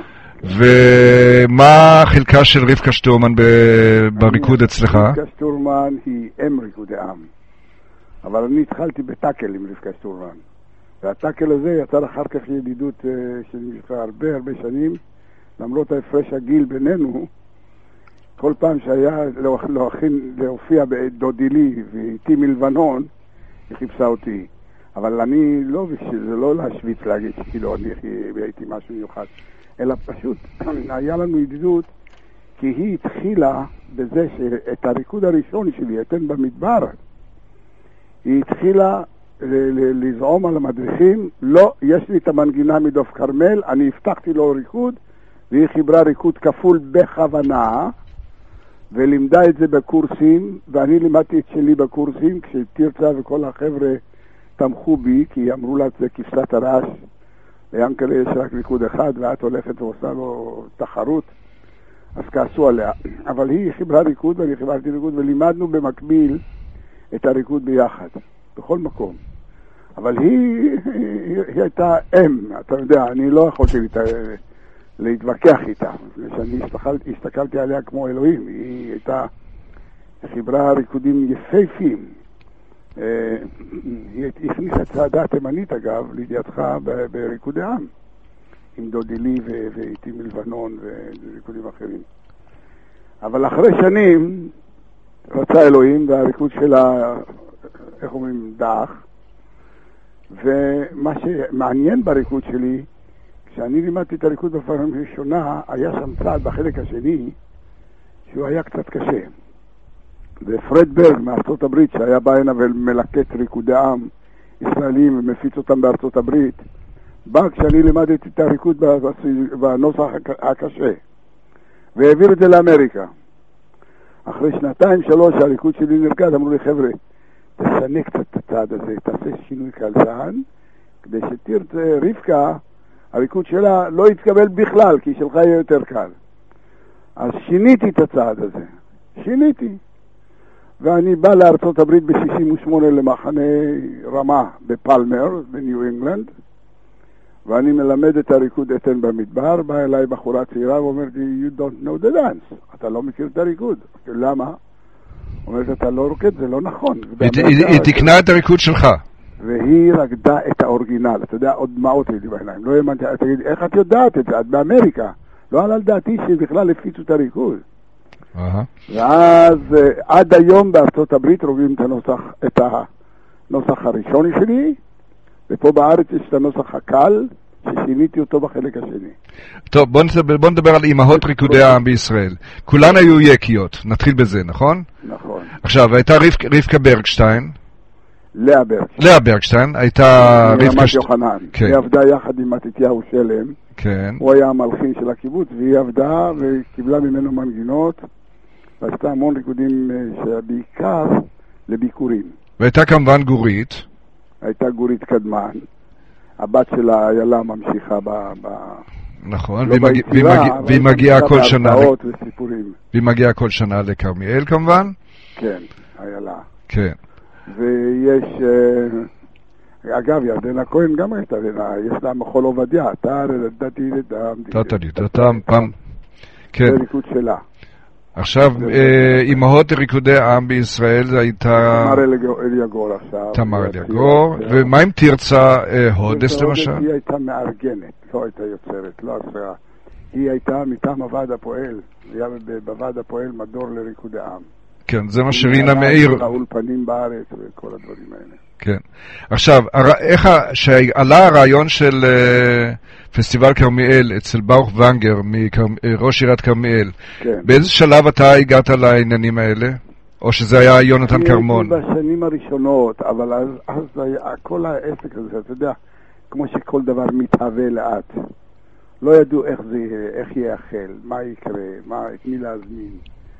ומה חלקה של רבקה שטורמן בריקוד אצלך? רבקה שטורמן היא אם ריקודי עם, אבל אני התחלתי בטאקל עם רבקה שטורמן, והטאקל הזה יצר אחר כך ידידות שנמשכה הרבה שנים, למרות ההפרש הגיל בינינו. כל פעם שהיה להופיע בדודילי ואיתי מלבנון, היא חיפשה אותי. אבל אני לא, זה לא להשוויץ להגיד שכאילו אני הייתי משהו מיוחד, אלא פשוט היה לנו ידידות, כי היא התחילה בזה שאת הריקוד הראשון שלי, אתן במדבר, היא התחילה לזעום על המדריכים, לא, יש לי את המנגינה מדוב קרמל, אני הבטחתי לו ריקוד, והיא חיברה ריקוד כפול בכוונה, ולימדה את זה בקורסים, ואני לימדתי את שלי בקורסים, כשתרצה וכל החבר'ה תמכו בי, כי אמרו לה, זה כבשת הרעש, ליאנקלה יש רק ריקוד אחד, ואת הולכת ועושה לו תחרות, אז כעסו עליה. אבל היא חיברה ריקוד, ואני חיברתי ריקוד, ולימדנו במקביל את הריקוד ביחד, בכל מקום. אבל היא הייתה אתה יודע, אני לא יכולתי להתווכח איתה, שאני הסתכלתי עליה כמו אלוהים. היא הייתה, חיברה ריקודים יפהפים. היא הכניסה צעדה תימנית אגב, לידיעתך, בריקודי עם, עם דודילי ואיתי מלבנון וריקודים אחרים. אבל אחרי שנים רצה אלוהים, והריקוד שלה, איך אומרים, דח. ומה שמעניין בריקוד שלי, כשאני לימדתי את הריקוד בפעם הראשונה, היה שם צעד בחלק השני שהוא היה קצת קשה. ופרד ברג מארצות הברית, שהיה בא הנה ומלקט ריקודי עם ישראלים ומפיץ אותם בארצות הברית, בא כשאני לימדתי את הריקוד בנוסח הקשה, והעביר את זה לאמריקה. אחרי 2-3 הריקוד שלי נרקד, אמרו לי, חבר'ה, תשנה קצת את הצעד הזה, תעשה שינוי קלסן, כדי שתרצה רבקה, הריקוד שלה לא יתקבל בכלל, כי שלך יהיה יותר קל. אז שיניתי את הצעד הזה. שיניתי. ואני בא לארצות הברית ב-68 למחנה רמה בפלמר, בניו אינגלנד, ואני מלמד את הריקוד אתן במדבר. באה אליי בחורה צעירה ואומרת לי, you don't know the dance. אתה לא מכיר את הריקוד. למה? אומרת, אתה לא רוקד, זה לא נכון. היא תקנה את הריקוד שלך. והיא רקדה את האורגינל. אתה יודע, עוד דמעות לי בעיניים. לא האמנתי, תגיד, איך את יודעת את זה? את באמריקה. לא עלה על דעתי שבכלל הפיצו את הריקוד. ואז עד היום בארצות הברית רוקדים את הנוסח הראשון שלי, ופה בארץ יש את הנוסח הקל, ששיניתי אותו בחלק השני. טוב, בוא נדבר על אימהות ריקודי העם בישראל. כולן היו יקיות, נתחיל בזה, נכון? נכון. עכשיו, הייתה רבקה ברגשטיין. לאה ברגשטיין, הייתה רמת יוחנן. היא עבדה יחד עם מתתיהו שלם. כן. הוא היה המלחין של הקיבוץ, והיא עבדה וקיבלה ממנו מנגינות, ועשתה המון ריקודים שבעיקר לביקורים. והייתה כמובן גורית. הייתה גורית קדמן. הבת שלה איילה ממשיכה נכון, לא והיא מגיעה כל שנה. וסיפורים. והיא מגיעה כל שנה לכרמיאל כמובן? כן, איילה. כן. ויש, אגב, ירדנה כהן גם הייתה, יש לה מחול עובדיה, כן. זה ריקוד שלה. עכשיו, אימהות ריקודי העם בישראל זה הייתה... תמר אליגור עכשיו. תמר אליגור, ומה עם תרצה הודס למשל? היא הייתה מארגנת, לא הייתה יוצרת, לא עשרה. היא הייתה מטעם הוועד הפועל, היה בוועד הפועל מדור לריקודי העם. כן, זה מה שרינה מאיר. האולפנים בארץ וכל הדברים האלה. כן. עכשיו, איך שעלה הרעיון של פסטיבל כרמיאל אצל ברוך ונגר, מראש עיריית כרמיאל, כן. באיזה שלב אתה הגעת לעניינים האלה? או שזה היה יונתן כרמון? אני הייתי בשנים הראשונות, אבל אז כל העסק הזה, אתה יודע, כמו שכל דבר מתהווה לאט. לא ידעו איך זה יהיה, איך יאכל, מה יקרה, את מי להזמין.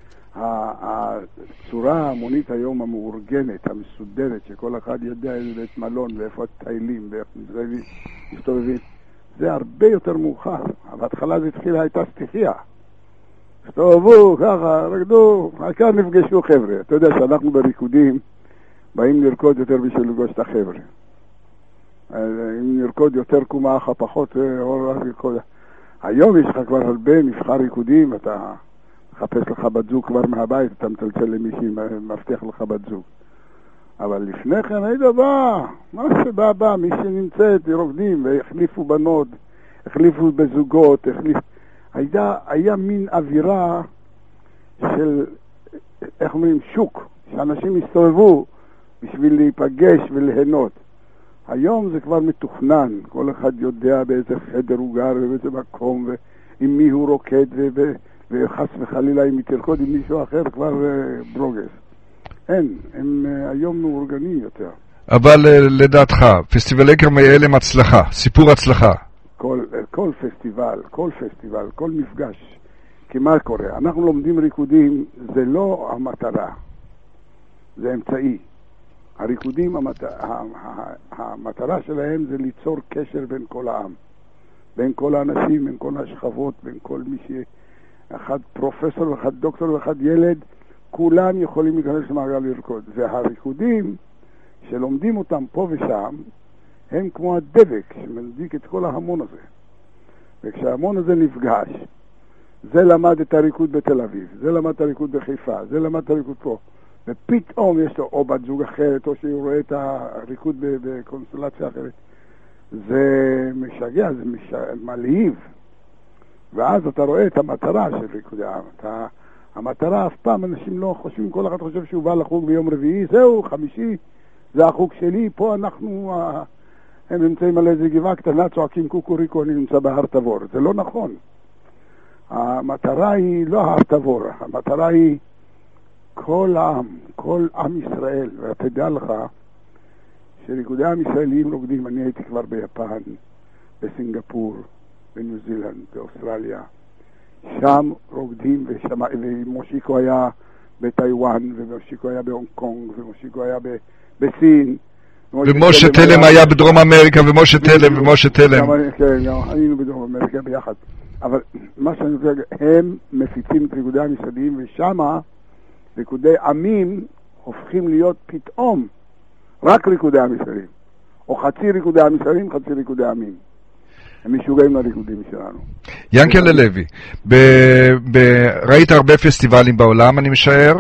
הצורה ההמונית היום המאורגנת, המסודרת, שכל אחד יודע איזה בית מלון ואיפה הטיילים ואיך מסתובבים, זה הרבה יותר מאוחר. בהתחלה זה התחילה, הייתה סטיחיה. הסתובבו, ככה, רקדו, העיקר נפגשו חבר'ה. אתה יודע שאנחנו בריקודים באים לרקוד יותר בשביל לפגוש את החבר'ה. אם נרקוד יותר קומה אחת, פחות אור רקוד. היום יש לך כבר הרבה מבחר ריקודים, אתה מחפש לך בת זוג כבר מהבית, אתה מצלצל למישהי, מבטיח לך בת זוג. אבל לפני כן היית מה שבא, מי שנמצאת, רוקדים, והחליפו בנות, החליפו בזוגות, היה מין אווירה של, איך אומרים, שוק, שאנשים הסתובבו בשביל להיפגש וליהנות. היום זה כבר מתוכנן, כל אחד יודע באיזה חדר הוא גר ובאיזה מקום, ועם מי הוא רוקד, וחס וחלילה אם היא תרקוד עם מישהו אחר כבר ברוגז. אין, הם היום מאורגנים יותר. אבל לדעתך, פסטיבלי כרמיאל הם הצלחה, סיפור הצלחה. כל פסטיבל, כל מפגש. כי מה קורה? אנחנו לומדים ריקודים, זה לא המטרה, זה אמצעי. הריקודים, המטרה שלהם זה ליצור קשר בין כל העם. בין כל האנשים, בין כל השכבות, בין כל מי אחד פרופסור ואחד דוקטור ואחד ילד, כולם יכולים להיכנס למעגל לרקוד. והריקודים שלומדים אותם פה ושם, הם כמו הדבק שמדליק את כל ההמון הזה. וכשההמון הזה נפגש, זה למד את הריקוד בתל אביב, זה למד את הריקוד בחיפה, זה למד את הריקוד פה. ופתאום יש לו או בת זוג אחרת, או שהוא רואה את הריקוד בקונסטלציה אחרת. זה משגע, זה מלהיב. ואז אתה רואה את המטרה של ריקודי העם. המטרה אף פעם אנשים לא חושבים, כל אחד חושב שהוא בא לחוג ביום רביעי, זהו, חמישי, זה החוג שלי, פה אנחנו, הם נמצאים על איזה גבעה קטנה, צועקים קוקוריקו, אני נמצא בהר תבור. זה לא נכון. המטרה היא לא הר תבור, המטרה היא כל עם ישראל. ואתה יודע לך שריקודי העם ישראלים רוקדים, אני הייתי כבר ביפן, בסינגפור, בניו זילנד, באוסטרליה. שם רוקדים, ומושיקו היה בטיואן, ומושיקו היה בהונג קונג, ומושיקו היה בסין, ומשה תלם היה בדרום אמריקה, ומשה תלם. כן, היינו בדרום אמריקה ביחד. אבל מה שאני רוצה להגיד, הם מפיצים את ריקודי המשרדים, ושמה ריקודי עמים הופכים להיות פתאום רק ריקודי המשרדים. או חצי ריקודי המשרדים, חצי ריקודי עמים. הם משוגעים לריקודים שלנו. ינקלה לוי, ראית הרבה פסטיבלים בעולם, אני משער,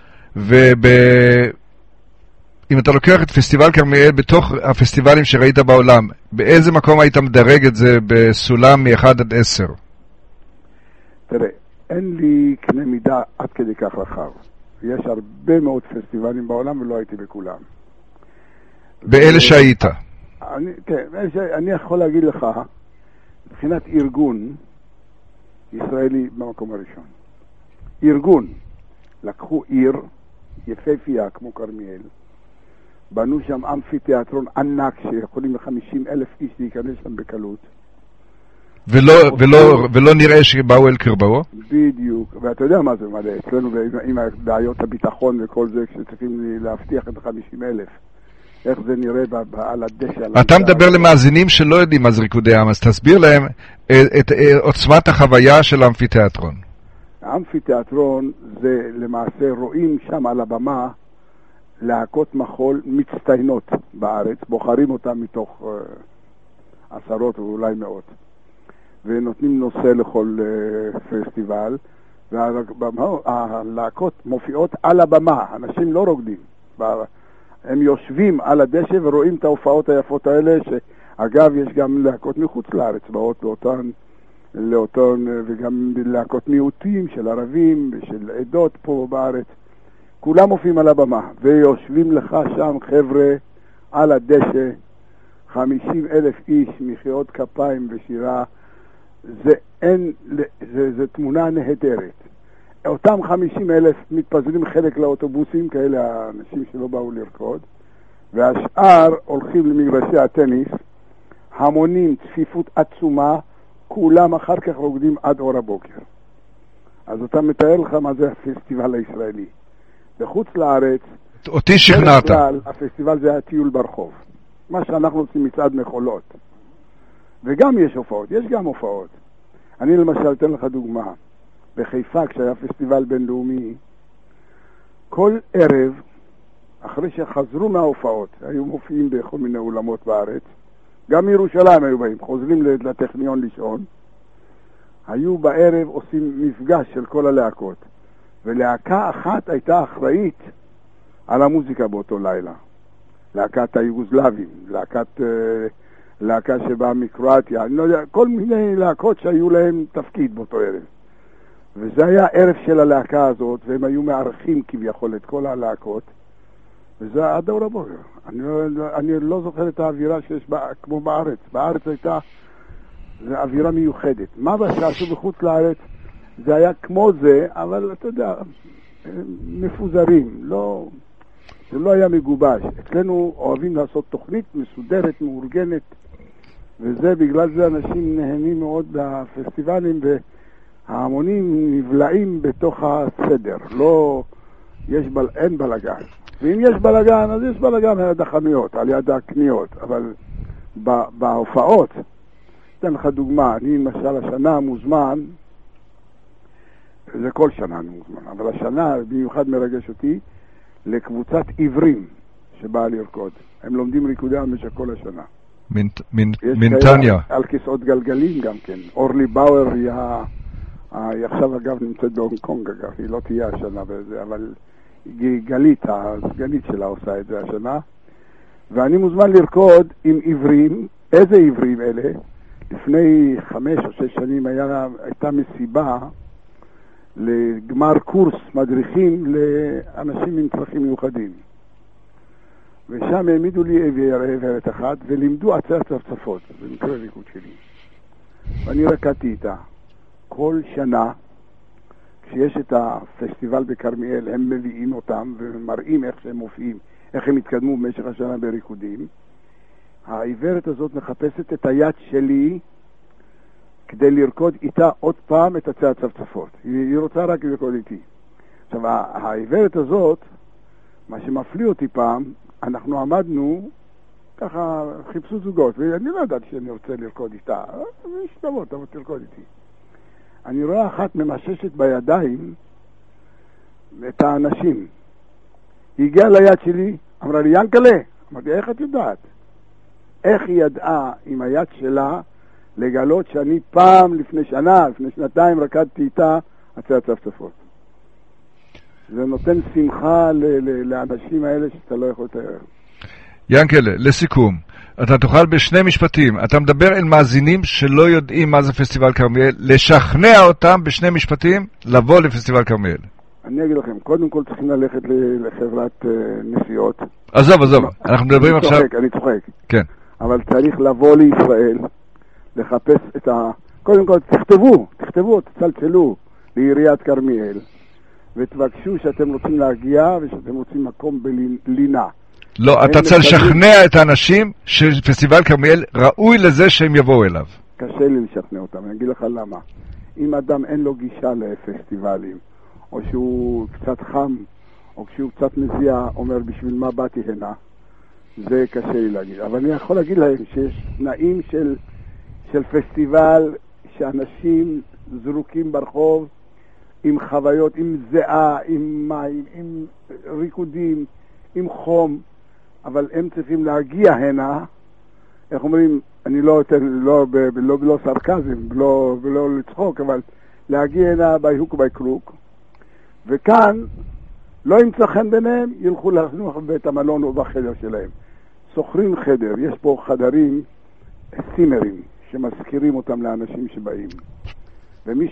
אם אתה לוקח את פסטיבל כרמיאל בתוך הפסטיבלים שראית בעולם, באיזה מקום היית מדרג את זה בסולם מ-1 עד 10? תראה, אין לי קנה מידה עד כדי כך רחב. יש הרבה מאוד פסטיבלים בעולם ולא הייתי בכולם. באלה שהיית? כן, אני יכול להגיד לך, מבחינת ארגון ישראלי במקום הראשון. ארגון, לקחו עיר יפהפייה כמו כרמיאל, בנו שם אמפיתיאטרון ענק שיכולים ל50,000 איש להיכנס שם בקלות. ולא נראה שבאו אל קרבו? בדיוק, ואתה יודע מה זה מלא, אצלנו עם בעיות הביטחון וכל זה, כשצריכים להבטיח את 50,000. איך זה נראה על הדשא. אתה מדבר למאזינים שלא יודעים מה זה ריקודי עם, אז תסביר להם את עוצמת החוויה של האמפיתיאטרון. האמפיתיאטרון זה למעשה רואים שם על הבמה להקות מחול מצטיינות בארץ, בוחרים אותם מתוך עשרות ואולי מאות, ונותנים נושא לכל פסטיבל, והלהקות מופיעות על הבמה, אנשים לא רוקדים, הם יושבים על הדשא ורואים את ההופעות היפות האלה, שאגב יש גם להקות מחוץ לארץ, באות לאותן וגם להקות מיעוטים של ערבים ושל עדות פה בארץ, כולם מופיעים על הבמה, ויושבים לך שם חבר'ה על הדשא, 50,000 איש, מחיאות כפיים ושירה, זה תמונה נהדרת. אותם 50,000 מתפזרים חלק לאוטובוסים, כאלה האנשים שלא באו לרקוד, והשאר הולכים למגרשי הטניס, המונים, צפיפות עצומה, כולם אחר כך רוקדים עד אור הבוקר. אז אתה מתאר לך מה זה הפסטיבל הישראלי. בחוץ לארץ, אותי שכנעת. הפסטיבל זה הטיול ברחוב. מה שאנחנו עושים מצעד מחולות. וגם יש הופעות, יש גם הופעות. אני למשל אתן לך דוגמה. בחיפה, כשהיה פסטיבל בינלאומי, כל ערב, אחרי שחזרו מההופעות, היו מופיעים בכל מיני אולמות בארץ, גם מירושלים היו באים, חוזרים לטכניון לישון, היו בערב עושים מפגש של כל הלהקות, ולהקה אחת הייתה אחראית על המוזיקה באותו לילה. להקת היוגוסלבים, להקה שבאה מקרואטיה, אני לא יודע, כל מיני להקות שהיו להם תפקיד באותו ערב. וזה היה ערב של הלהקה הזאת, והם היו מארחים כביכול את כל הלהקות, וזה עד אור הבוקר. אני לא זוכר את האווירה שיש כמו בארץ. בארץ הייתה זה אווירה מיוחדת. מה שעשו בחוץ לארץ זה היה כמו זה, אבל אתה יודע, מפוזרים, זה לא היה מגובש. אצלנו אוהבים לעשות תוכנית מסודרת, מאורגנת, וזה בגלל זה אנשים נהנים מאוד בפסטיבלים, וההמונים נבלעים בתוך הסדר. אין בלגן. ואם יש בלגן, אז יש בלגן על יד החנויות, על יד הקניות, אבל בהופעות, אתן לך דוגמה, אני למשל השנה מוזמן, זה כל שנה אני מוזמן, אבל השנה במיוחד מרגש אותי, לקבוצת עיוורים שבאה לרקוד. הם לומדים ריקודי במשך כל השנה. מנתניה. על כיסאות גלגלים גם כן. אורלי באואר היא עכשיו אגב נמצאת בהונג קונג אגב, היא לא תהיה השנה בזה, אבל גלית, הסגנית שלה עושה את זה השנה, ואני מוזמן לרקוד עם עיוורים. איזה עיוורים אלה? לפני 5 או 6 שנים הייתה מסיבה לגמר קורס מדריכים לאנשים עם צרכים מיוחדים, ושם העמידו לי עיוורת אחת ולימדו עצרת צפצפות, זה מקרה ריקוד שלי, ואני רקדתי איתה. כל שנה כשיש את הפסטיבל בכרמיאל הם מביאים אותם ומראים איך שהם מופיעים, איך הם התקדמו במשך השנה בריקודים. העיוורת הזאת מחפשת את היד שלי כדי לרקוד איתה עוד פעם את הצפצפות. היא רוצה רק לרקוד איתי. עכשיו, העיוורת הזאת, מה שמפליא אותי פעם, אנחנו עמדנו ככה חיפשו זוגות, ואני לא ידעתי שאני רוצה לרקוד איתה. יש תבוא, תרקוד איתי. אני רואה אחת ממששת בידיים את האנשים. היא הגיעה ליד שלי, אמרה לי, ינקלה, אמרתי, איך את יודעת? איך היא ידעה עם היד שלה לגלות שאני פעם לפני שנה, לפני שנתיים רקדתי איתה עצי הצפצפות. זה נותן שמחה לאנשים האלה שאתה לא יכול לתאר. ינקלה, לסיכום, אתה תוכל בשני משפטים, אתה מדבר אל מאזינים שלא יודעים מה זה פסטיבל כרמיאל, לשכנע אותם בשני משפטים לבוא לפסטיבל כרמיאל. אני אגיד לכם, קודם כל צריכים ללכת לחברת נסיעות. עזוב, אנחנו מדברים עכשיו... אני צוחק. כן. אבל צריך לבוא לישראל, לחפש את קודם כל תכתבו, תצלצלו לעיריית כרמיאל, ותבקשו שאתם רוצים להגיע ושאתם רוצים מקום בלינה. לא, אתה צריך לשכנע את האנשים שפסטיבל כרמיאל ראוי לזה שהם יבואו אליו. קשה לי לשכנע אותם, אני אגיד לך למה. אם אדם אין לו גישה לפסטיבלים, או שהוא קצת חם, או כשהוא קצת מזיע, אומר בשביל מה באתי הנה, זה קשה לי להגיד. אבל אני יכול להגיד להם שיש תנאים של פסטיבל, שאנשים זרוקים ברחוב, עם חוויות, עם זיעה, עם מים, עם ריקודים, עם חום, אבל הם צריכים להגיע הנה, איך אומרים, אני לא סרקזם, ולא לצחוק, אבל להגיע הנה ביהוק ובייקרוק, וכאן לא ימצא חן ביניהם, ילכו לחנוך בבית המלון או בחדר שלהם. סוחרים חדר, יש פה חדרים סימרים שמזכירים אותם לאנשים שבאים, ומי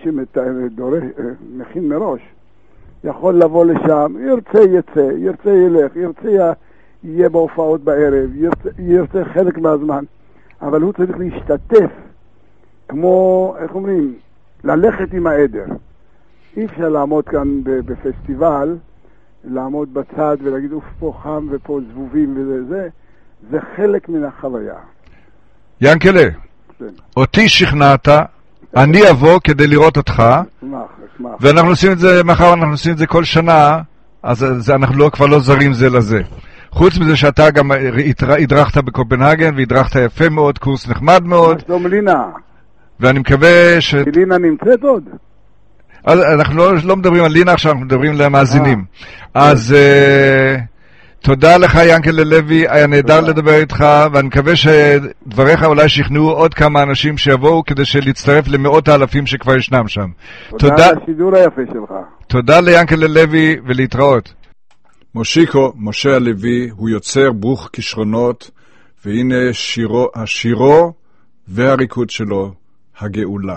שמכין מראש יכול לבוא לשם, ירצה ילך, ירצה יהיה בהופעות בערב, ירצה חלק מהזמן, אבל הוא צריך להשתתף כמו, איך אומרים, ללכת עם העדר. אי אפשר לעמוד כאן בפסטיבל, לעמוד בצד ולהגיד אוף פה חם ופה זבובים וזה, זה חלק מן החוויה. ינקלה, אותי שכנעת, אני אבוא כדי לראות אותך, ואנחנו עושים את זה, מאחר אנחנו עושים את זה כל שנה, אז אנחנו כבר לא זרים זה לזה. חוץ מזה שאתה גם הדרכת בקופנהגן, והדרכת יפה מאוד, קורס נחמד מאוד. מה שלום לינה? ואני מקווה לינה נמצאת עוד? אנחנו לא מדברים על לינה עכשיו, אנחנו מדברים למאזינים. אז תודה לך ינקלה לוי, היה נהדר לדבר איתך, ואני מקווה שדבריך אולי שכנעו עוד כמה אנשים שיבואו כדי להצטרף למאות האלפים שכבר ישנם שם. תודה על השידור היפה שלך. תודה ליינקלה לוי ולהתראות. מושיקו, משה הלוי, הוא יוצר ברוך כישרונות, והנה השירו והריקוד שלו, הגאולה.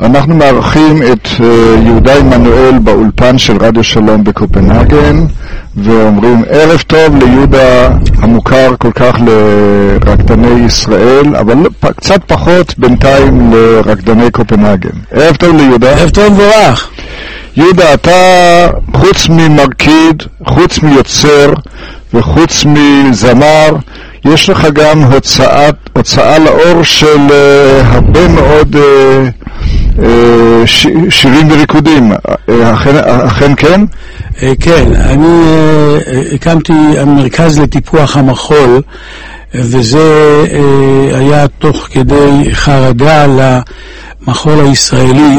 אנחנו מארחים את יהודה עמנואל באולפן של רדיו שלום בקופנהגן, ואומרים ערב טוב ליהודה המוכר כל כך לרקדני ישראל, אבל קצת פחות בינתיים לרקדני קופנהגן. ערב טוב ליהודה. ערב טוב מבורך. יהודה, אתה חוץ ממרקיד, חוץ מיוצר וחוץ מזמר, יש לך גם הוצאה לאור של הרבה מאוד שירים וריקודים. אכן כן? כן, אני הקמתי המרכז לטיפוח המחול, וזה היה תוך כדי חרדה למחול הישראלי,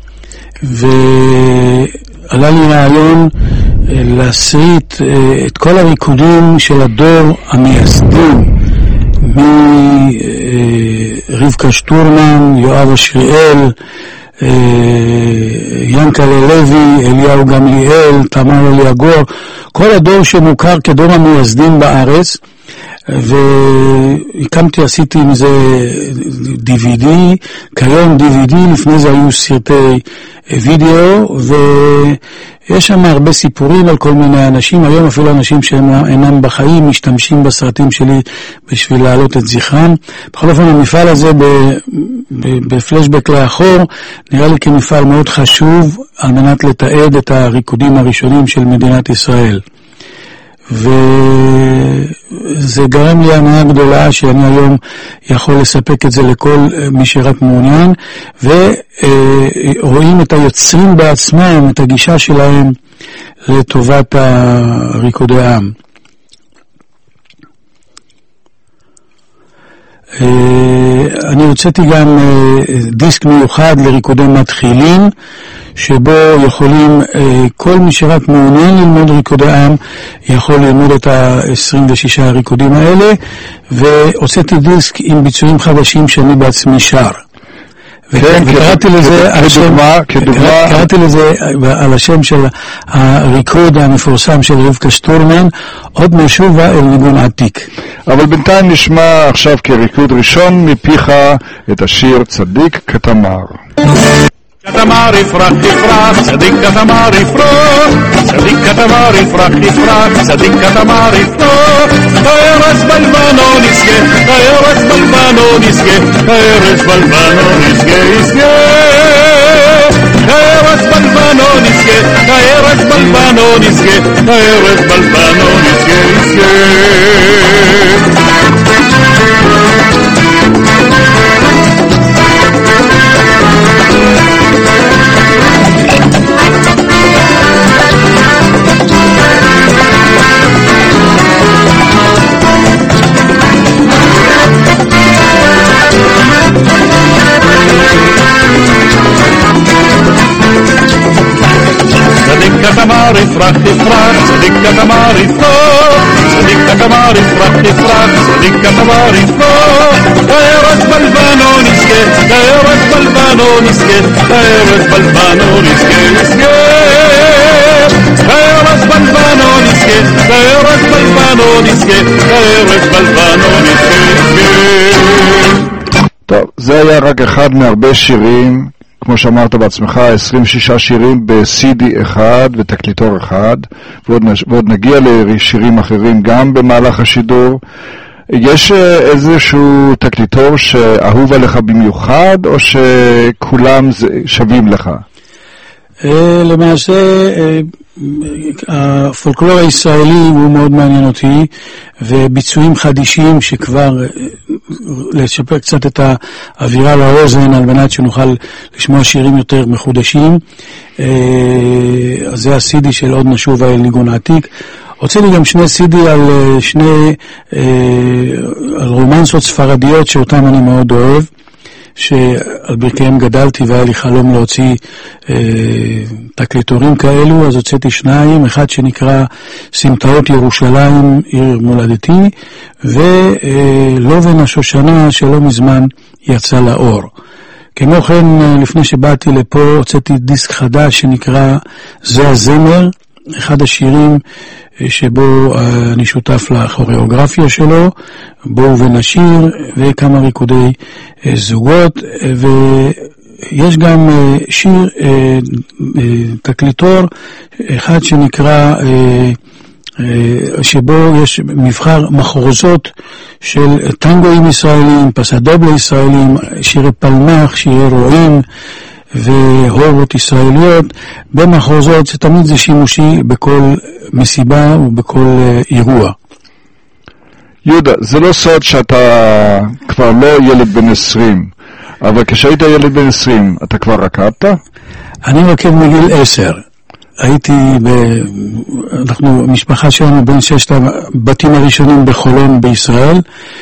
ועלה לי רעיון להסריט את כל הריקודים של הדור המייסדים, מרבקה שטורמן, יואב אשריאל, ינקלה לוי, אליהו גמליאל, תמר אליגור, כל הדור שמוכר כדור המייסדים בארץ. והקמתי, עשיתי עם זה DVD, כיום DVD, לפני זה היו סרטי וידאו, ויש שם הרבה סיפורים על כל מיני אנשים, היום אפילו אנשים שהם אינם בחיים משתמשים בסרטים שלי בשביל להעלות את זכרם. בכל אופן המפעל הזה בפלשבק לאחור נראה לי כמפעל מאוד חשוב על מנת לתעד את הריקודים הראשונים של מדינת ישראל. וזה גרם לי הנאה גדולה שאני היום יכול לספק את זה לכל מי שרק מעוניין, ורואים את היוצרים בעצמם, את הגישה שלהם לטובת ריקודי העם. אני הוצאתי גם דיסק מיוחד לריקודי מתחילים, שבו יכולים, כל מי שרק מעוניין ללמוד ריקודי עם, יכול ללמוד את ה-26 הריקודים האלה, והוצאתי דיסק עם ביצועים חדשים שאני בעצמי שר. כן, וקראתי לזה על השם של הריקוד המפורסם של רבקה שטורמן, עוד נשובה אל ניגון עתיק. אבל בינתיים נשמע עכשיו כריקוד ראשון מפיך את השיר צדיק כתמר. כתמר יפרח יפרח, צדיק כתמר יפרח, צדיק כתמר יפרח יפרח, צדיק כתמר יפרח, הארץ בלבנו נזכה, הארץ בלבנו נזכה, הארץ בלבנו נזכה, נזכה, הארץ בלבנו נזכה, הארץ בלבנו נזכה, הארץ בלבנו נזכה, נזכה. צדיק כתמר יפרח יפרח, צדיק כתמר יפרח, צדיק כתמר יפרח יפרח, צדיק כתמר יפרח, הארץ בלבנו נזכה, הארץ בלבנו נזכה, הארץ בלבנו נזכה, נזכה, הארץ בלבנו נזכה, הארץ בלבנו נזכה, הארץ בלבנו נזכה, נזכה. טוב, זה היה רק אחד מהרבה שירים, כמו שאמרת בעצמך, 26 שירים ב-CD אחד ותקליטור אחד, ועוד נגיע לשירים אחרים גם במהלך השידור. יש איזשהו תקליטור שאהוב עליך במיוחד, או שכולם שווים לך? למעשה, הפולקלור הישראלי הוא מאוד מעניין אותי, וביצועים חדישים שכבר לשפר קצת את האווירה לאוזן על מנת שנוכל לשמוע שירים יותר מחודשים. אז זה ה-CD של עוד נשובה אל ניגון עתיק. הוצאתי גם שני CD על רומנסות ספרדיות שאותם אני מאוד אוהב, שעל ברכיהם גדלתי והיה לי חלום להוציא תקליטורים כאלו, אז הוצאתי שניים, אחד שנקרא סמטאות ירושלים, עיר מולדתי, ולובן השושנה שלא מזמן יצא לאור. כמו כן, לפני שבאתי לפה, הוצאתי דיסק חדש שנקרא זה הזמר, אחד השירים שבו אני שותף לכוריאוגרפיה שלו, בואו ונשיר, וכמה ריקודי זוגות, יש גם שיר תקליטור אחד שנקרא, שבו יש מבחר מחרוזות של טנגואים ישראלים, פסדובלה ישראלים, שירי פלמח, שירי רועים והורות ישראליות במחרוזות, שתמיד זה שימושי בכל מסיבה ובכל אירוע. יהודה, זה לא סוד שאתה כבר לא ילד בן 20, אבל כשהיית ילד בן 20, אתה כבר רקדת? אני רקד מגיל 10. אנחנו, משפחה שלנו בין 6 הבתים הראשונים בחולון בישראל,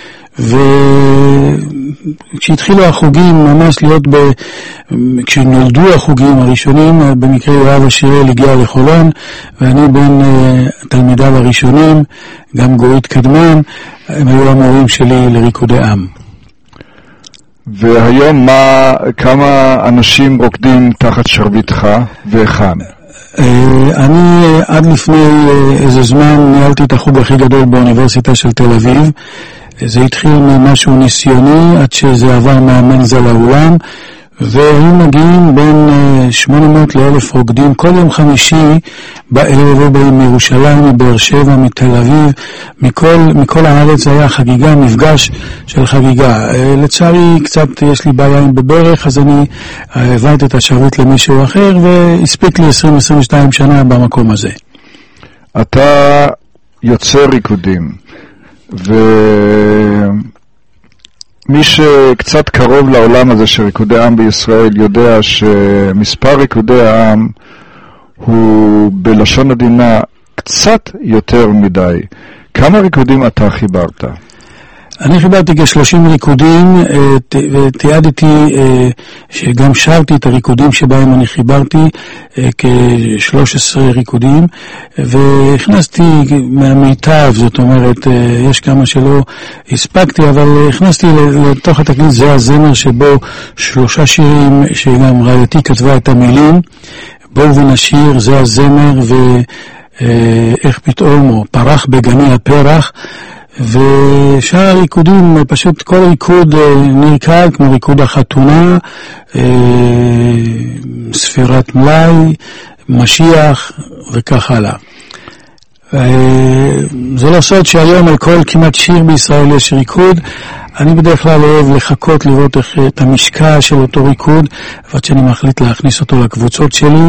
וכשהתחילו החוגים ממש להיות כשנולדו החוגים הראשונים, במקרה יואב השיראל הגיע לחולון, ואני בין תלמידיו הראשונים, גם גורית קדמן, הם היו המורים שלי לריקודי עם. והיום כמה אנשים רוקדים תחת שרביטך והיכן? אני עד לפני איזה זמן ניהלתי את החוג הכי גדול באוניברסיטה של תל אביב. זה התחיל ממשהו ניסיוני עד שזה עבר מהמנזה לאולם, והיו מגיעים בין 800 ל-1,000 רוקדים כל יום חמישי בערב, ובאים מירושלים, מבאר שבע, מתל אביב, מכל הארץ. זה היה חגיגה, מפגש של חגיגה. לצערי קצת יש לי בעיה עם בברך, אז אני העברתי את השרביט למישהו אחר, והספיק לי 20-22 שנה במקום הזה. אתה יוצר ריקודים, ומי שקצת קרוב לעולם הזה של ריקודי עם בישראל יודע שמספר ריקודי העם הוא בלשון עדינה קצת יותר מדי. כמה ריקודים אתה חיברת? אני חיברתי כ-30 ריקודים, ותיעדתי שגם שרתי את הריקודים שבהם אני חיברתי, כ-13 ריקודים, והכנסתי מהמיטב, זאת אומרת, יש כמה שלא הספקתי, אבל הכנסתי לתוך התקליט זה הזמר, שבו 3 שירים שגם רעייתי כתבה את המילים, בואו ונשיר זה הזמר, ואיך פתאום, או פרח בגני הפרח, ושאר הריקודים, פשוט כל ריקוד נרקד, כמו ריקוד החתונה, ספירת מלאי, משיח וכך הלאה. זה לא סוד שהיום על כל כמעט שיר בישראל יש ריקוד. אני בדרך כלל אוהב לחכות לראות את המשקע של אותו ריקוד, ועד שאני מחליט להכניס אותו לקבוצות שלי,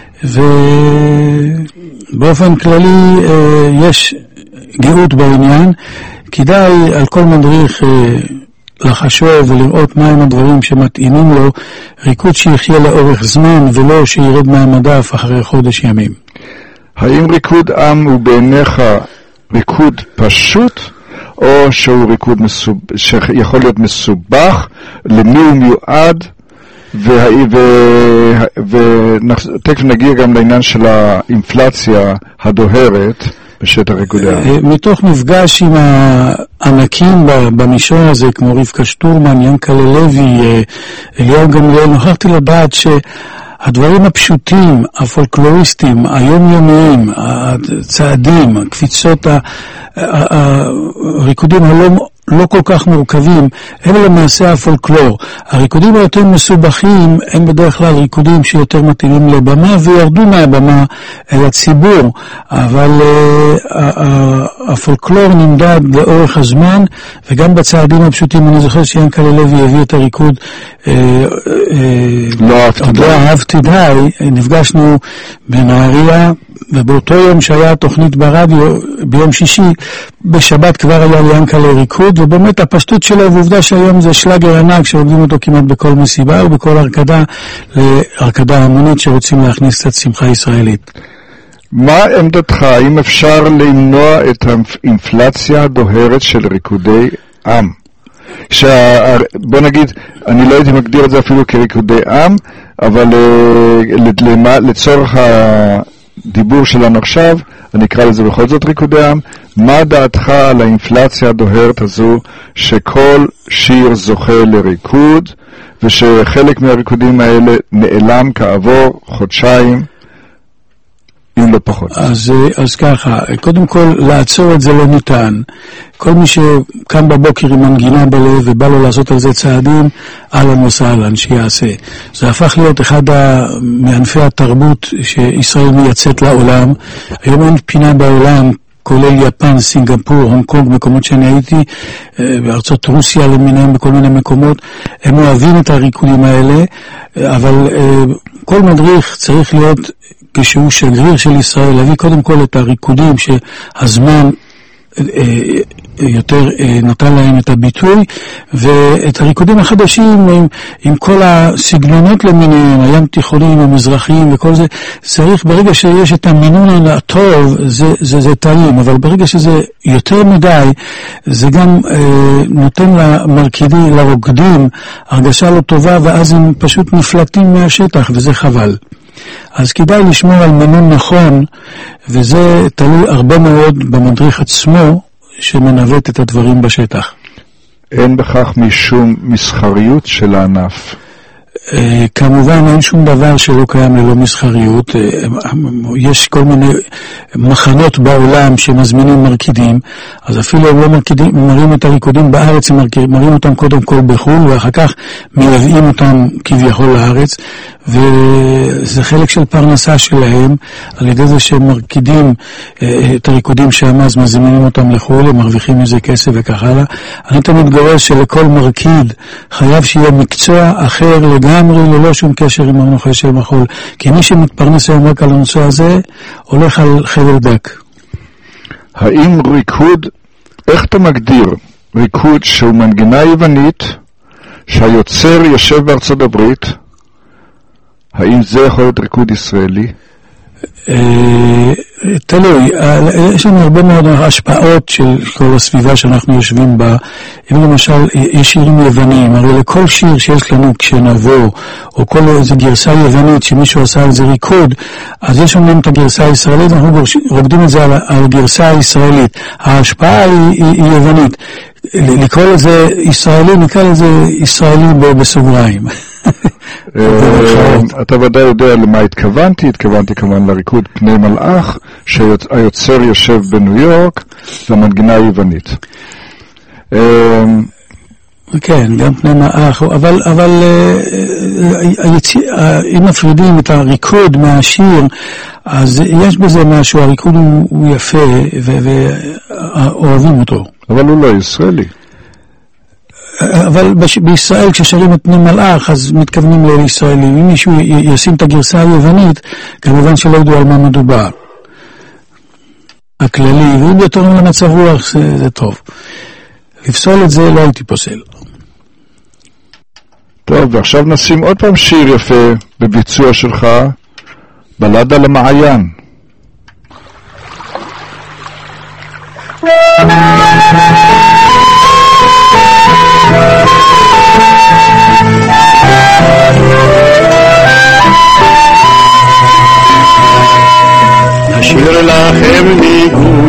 ובאופן כללי יש גאות בעניין. כדאי על כל מדריך לחשוב ולראות מהם הדברים שמתאימים לו, ריקוד שיחיה לאורך זמן ולא שירד מהמדף אחרי חודש ימים. האם ריקוד עם הוא בעיניך ריקוד פשוט, או שהוא ריקוד שיכול להיות מסובך? למי הוא מיועד? ותכף נגיע גם לעניין של האינפלציה הדוהרת בשטח ריקודי העם. מתוך מפגש עם הענקים במישור הזה, כמו רבקה שטורמן, ינקלה לוי, אליהו גמליאל, נוכחתי לדעת שהדברים הפשוטים, הפולקלוריסטים, היומיומיים, הצעדים, הקפיצות, הריקודים לא כל כך מורכבים, הם למעשה הפולקלור. הריקודים היותר מסובכים הם בדרך כלל ריקודים שיותר מתאימים לבמה וירדו מהבמה אל הציבור, אבל הפולקלור נמדד לאורך הזמן, וגם בצעדים הפשוטים. אני זוכר שיענקלה לוי הביא את הריקוד לא אהבתי די. נפגשנו בנהריה, ובאותו יום שהיה התוכנית ברדיו, ביום שישי, בשבת כבר היה ליענקלה ריקוד, ובאמת הפשטות שלו, ועובדה שהיום זה שלאגר ענק שעובדים אותו כמעט בכל מסיבה ובכל הרכדה המונית שרוצים להכניס קצת שמחה ישראלית. מה עמדתך, אם אפשר למנוע את האינפלציה הדוהרת של ריקודי עם? בוא נגיד, אני לא הייתי מגדיר את זה אפילו כריקודי עם, אבל לצורך הדיבור שלנו עכשיו, אני אקרא לזה בכל זאת ריקודי עם. מה דעתך על האינפלציה הדוהרת הזו, שכל שיר זוכה לריקוד, ושחלק מהריקודים האלה נעלם כעבור חודשיים, אם לא פחות. אז ככה, קודם כל, לעצור את זה לא ניתן. כל מי שקם בבוקר עם מנגינה בלב ובא לו לעשות על זה צעדים, אהלן וסהלן, שיעשה. זה הפך להיות אחד מענפי התרבות שישראל מייצאת לעולם. היום אין פינה בעולם, כולל יפן, סינגפור, הונג קונג, מקומות שאני הייתי, בארצות רוסיה למיניהם, בכל מיני מקומות, הם אוהבים את הריקודים האלה, אבל כל מדריך צריך להיות, כשהוא שגריר של ישראל, להביא קודם כל את הריקודים שהזמן יותר נתן להם את הביטוי, ואת הריקודים החדשים עם כל הסגנונות למיניהם, הים תיכונים, המזרחיים וכל זה, צריך ברגע שיש את המינון הטוב, זה טעים, אבל ברגע שזה יותר מדי, זה גם נותן לרוקדים הרגשה לא טובה, ואז הם פשוט נפלטים מהשטח, וזה חבל. אז כדאי לשמור על מינון נכון, וזה תלוי הרבה מאוד במדריך עצמו, שמנווט את הדברים בשטח. אין בכך משום מסחריות של הענף? כמובן אין שום דבר שלא קיים ללא מסחריות. יש כל מיני מחנות בעולם שמזמינים מרקידים, אז אפילו הם לא מראים את הריקודים בארץ, הם מראים אותם קודם כל בחו"ל, ואחר כך מייבאים אותם כביכול לארץ, וזה חלק של פרנסה שלהם, על ידי זה שהם מרקידים את הריקודים שם, אז מזמינים אותם לחו"ל, הם מרוויחים מזה כסף וכך הלאה. אני תמיד גורס שלכל מרקיד חייב שיהיה מקצוע אחר לגמרי, ללא שום קשר עם המנוחה של מחול, כי מי שמתפרנס היום רק על הנושא הזה, הולך על חבל דק. האם ריקוד, איך אתה מגדיר ריקוד שהוא מנגינה יוונית, שהיוצר יושב בארצות הברית, האם זה יכול להיות ריקוד ישראלי? תלוי, יש לנו הרבה מאוד השפעות של כל הסביבה שאנחנו יושבים בה. אם למשל יש שירים יוונים, הרי לכל שיר שיש לנו כשנבוא, או כל איזו גרסה יוונית שמישהו עשה על זה ריקוד, אז יש לנו את הגרסה הישראלית, אנחנו רוקדים את זה על גרסה הישראלית. ההשפעה היא יוונית. לקרוא לזה ישראלי, נקרא לזה ישראלי בסוגריים. אתה ודאי יודע למה התכוונתי כמובן לריקוד פני מלאך, שהיוצר יושב בניו יורק, למנגינה היוונית. כן, גם פני מלאך, אבל אם מפרידים את הריקוד מהשיר, אז יש בזה משהו, הריקוד הוא יפה ואוהבים אותו. אבל הוא לא ישראלי. אבל בישראל כששרים את פני מלאך אז מתכוונים לישראלים. אם מישהו ישים את הגרסה היוונית, כמובן שלא ידעו על מה מדובר. הכללי, והוא יותר למצב רוח, זה טוב. לפסול את זה לא הייתי פוסל. טוב, ועכשיו נשים עוד פעם שיר יפה בביצוע שלך, בלדה למעיין. אשיר לכם ניגון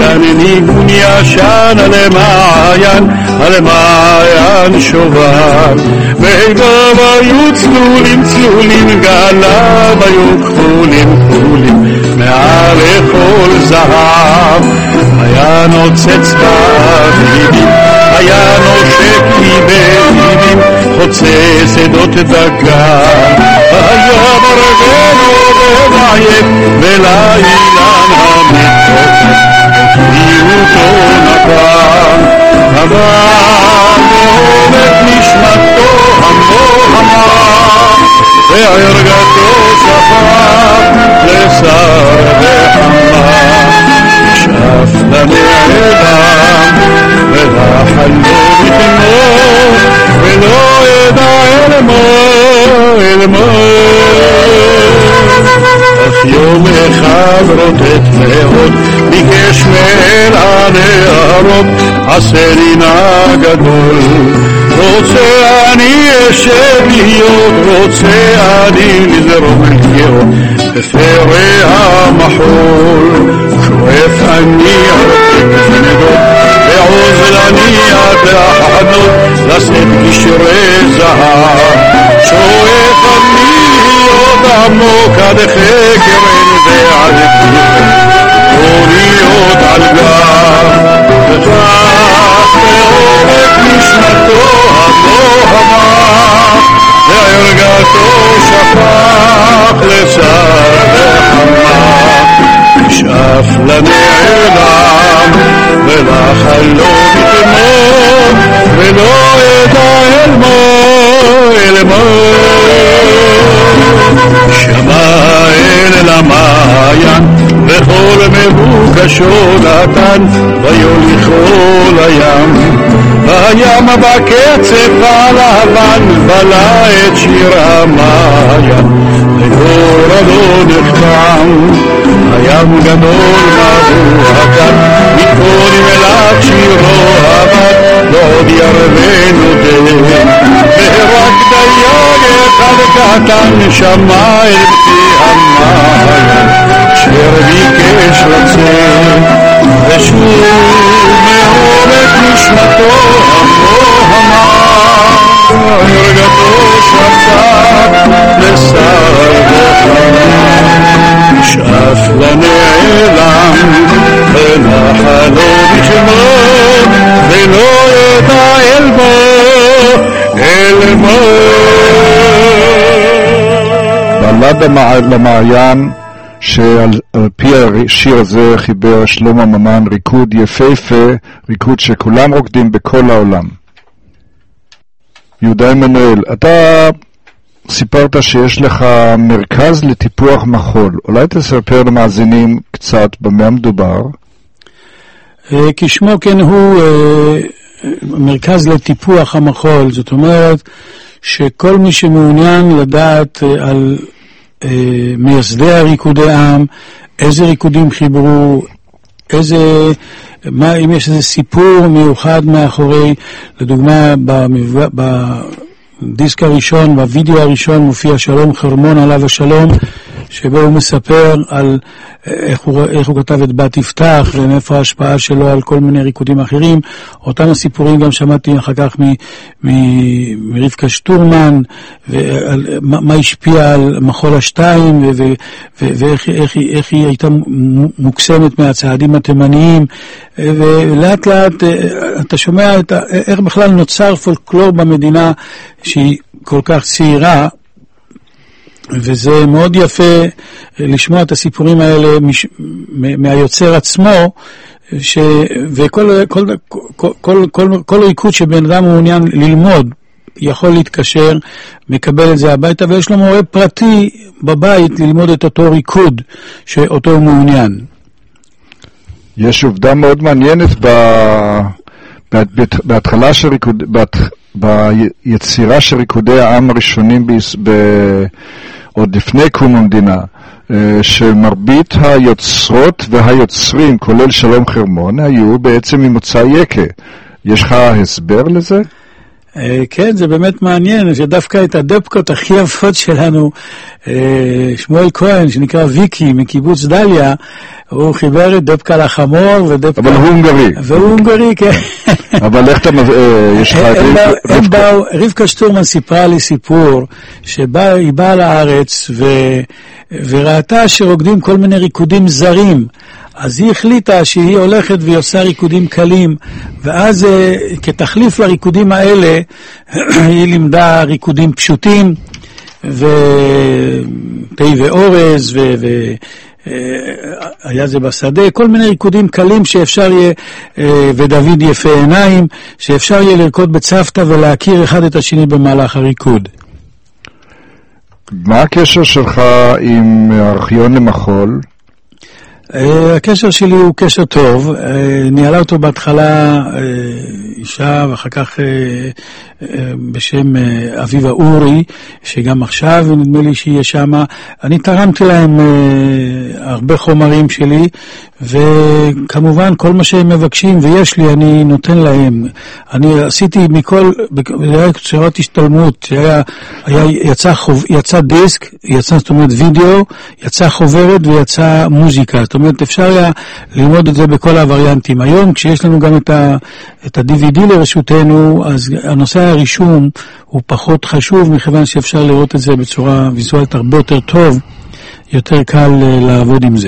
ישן על מעיין שובר, בידיו היו צלולים גליו היו כחולים מעל לכל זהב, היה נוצץ באביבים, היה נושק מבביבים, חוצה שדות דגן, היה ברגנו ומעייף ולאילן המתוקף בריאותו נתן, אבל מאום את נשמתו המוהמה וערגתו שפר לשר וחמה, שף לנעלם ולחלו בתמו ולא ידע אל מו. אך יום אחד רוטט מאוד ביקש מאל הנערות, עשה לי נא גדול, רוצה אני אשב להיות, רוצה אני לזרום אל גאות בפרא המחול, שואף אני ארתק ונדות ועוז אני עד החנות לשאת קשרי זהב, שואף אני להיות עמוק עד חקר ועד המעיין, וכל מבוקשו נתן, ויוליכו לים. הים בקצף הלבן, בלע את שיר המעיין, וגורלו נחתם. הים גדול מבוהקן, מכל מלך שירו עבד, ועוד ירבנו דן. ורק דייג אחד קטן שמע אל פי המעיין, אשר ביקש לצאת, ושוב מאור את נשמתו המוהמה, הרגתו שפט לשר וחמה, שאף לנעלם ונחלו בשמו, ולא ידע אל בו אל מו. בלד למעיין, שעל פי השיר הזה חיבר שלמה ממן ריקוד יפהפה, ריקוד שכולם רוקדים בכל העולם. יהודה עמנואל, אתה סיפרת שיש לך מרכז לטיפוח מחול. אולי תספר למאזינים קצת במה מדובר? כשמו כן הוא מרכז לטיפוח המחול. זאת אומרת שכל מי שמעוניין לדעת על מייסדי הריקודי עם, איזה ריקודים חיברו, אם יש איזה סיפור מיוחד מאחורי, לדוגמה בדיסק הראשון, בווידאו הראשון מופיע שלום חרמון עליו השלום, שבו הוא מספר על איך הוא כתב את בת יפתח ומאיפה ההשפעה שלו על כל מיני ריקודים אחרים. אותם הסיפורים גם שמעתי אחר כך מרבקה שטורמן, מה השפיע על מחול השתיים ואיך היא הייתה מוקסמת מהצעדים התימניים, ולאט לאט אתה שומע איך בכלל נוצר פולקלור במדינה שהיא כל כך צעירה, וזה מאוד יפה לשמוע את הסיפורים האלה מהיוצר עצמו, וכל ריקוד שבן אדם מעוניין ללמוד יכול להתקשר, מקבל את זה הביתה, ויש לו מורה פרטי בבית ללמוד את אותו ריקוד שאותו הוא מעוניין. יש עובדה מאוד מעניינת בהתחלה של ריקוד, ביצירה של ריקודי העם הראשונים עוד לפני קום המדינה, שמרבית היוצרות והיוצרים, כולל שלום חרמון, היו בעצם ממוצא יקה. יש לך הסבר לזה? כן, זה באמת מעניין, שדווקא את הדפקות הכי יפות שלנו, שמואל כהן, שנקרא ויקי, מקיבוץ דליה, הוא חיבר את דפקה לחמור ודפקה... אבל הוא הונגרי. והוא הונגרי, כן. אבל איך אתה... יש לך... רבקה שטורמן סיפרה לי סיפור, שהיא באה לארץ וראתה שרוקדים כל מיני ריקודים זרים, אז היא החליטה שהיא הולכת והיא עושה ריקודים קלים, ואז כתחליף לריקודים האלה, היא לימדה ריקודים פשוטים, ותה ואורז, היה זה בשדה, כל מיני ריקודים קלים שאפשר יהיה, ודוד יפה עיניים, שאפשר יהיה לרקוד בצוותא ולהכיר אחד את השני במהלך הריקוד. מה הקשר שלך עם הארכיון למחול? הקשר שלי הוא קשר טוב, ניהלה אותו בהתחלה אישה, ואחר כך בשם אביבה אורי, שגם עכשיו נדמה לי שהיא שמה. אני תרמתי להם הרבה חומרים שלי, וכמובן כל מה שהם מבקשים ויש לי אני נותן להם. אני עשיתי זה היה קצרת השתלמות, יצא דיסק, זאת אומרת וידאו, יצא חוברת ויצא מוזיקה, זאת אומרת אפשר היה ללמוד את זה בכל הווריאנטים. היום כשיש לנו גם את ה-DVD לרשותנו, אז הנושא הרישום הוא פחות חשוב, מכיוון שאפשר לראות את זה בצורה ויזואלית הרבה יותר טוב, יותר קל לעבוד עם זה.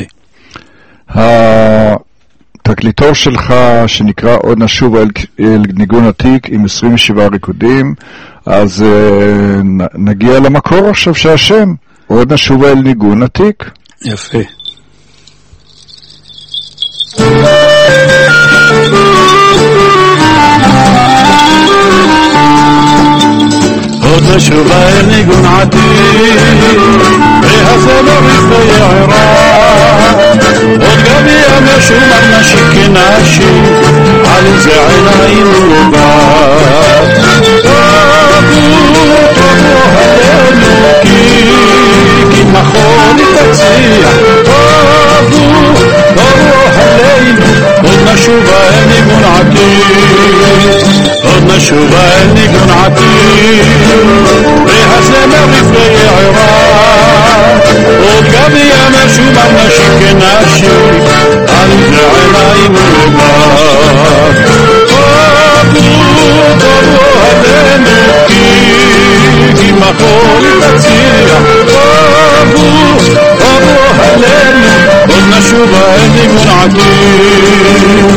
התקליטור שלך שנקרא עוד נשוב אל ניגון עתיק עם 27 ריקודים, אז נגיע למקור עכשיו שהשם עוד נשוב אל ניגון עתיק. יפה. עוד נשוב אל ניגון עתיק והזמר יפה יערה זה עיניים לבד. תבוא עלינו כי מחול תציע. תבוא עלינו עוד נשובה אל ניגון עתיד. עוד נשובה אל ניגון עתיד. והזמר לפני עירה עוד גבי ימשוב על נשים כנשים על זה עיניים לבד. תבוא עלינו כי מחול תציע. תבוא עלינו עוד נשובה אל ניגון עתיד.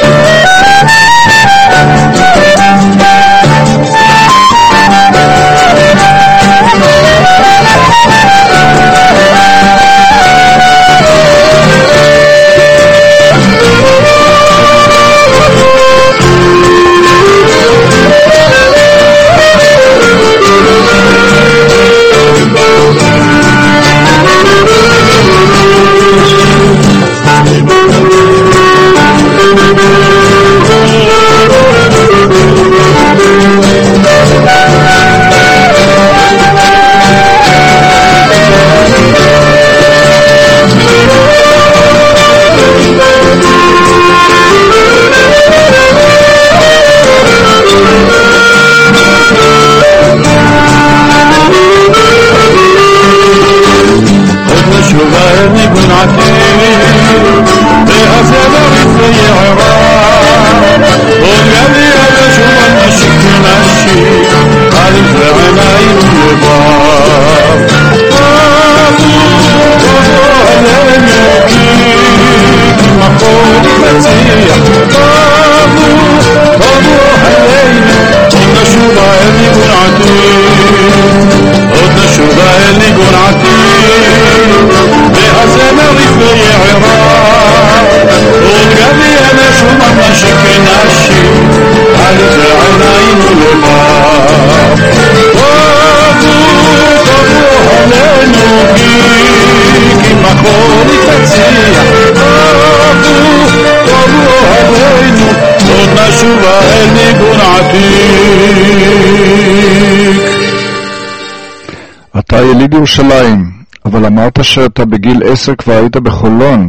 אתה יליד ירושלים, אבל אמרת שאתה בגיל 10 כבר היית בחולון.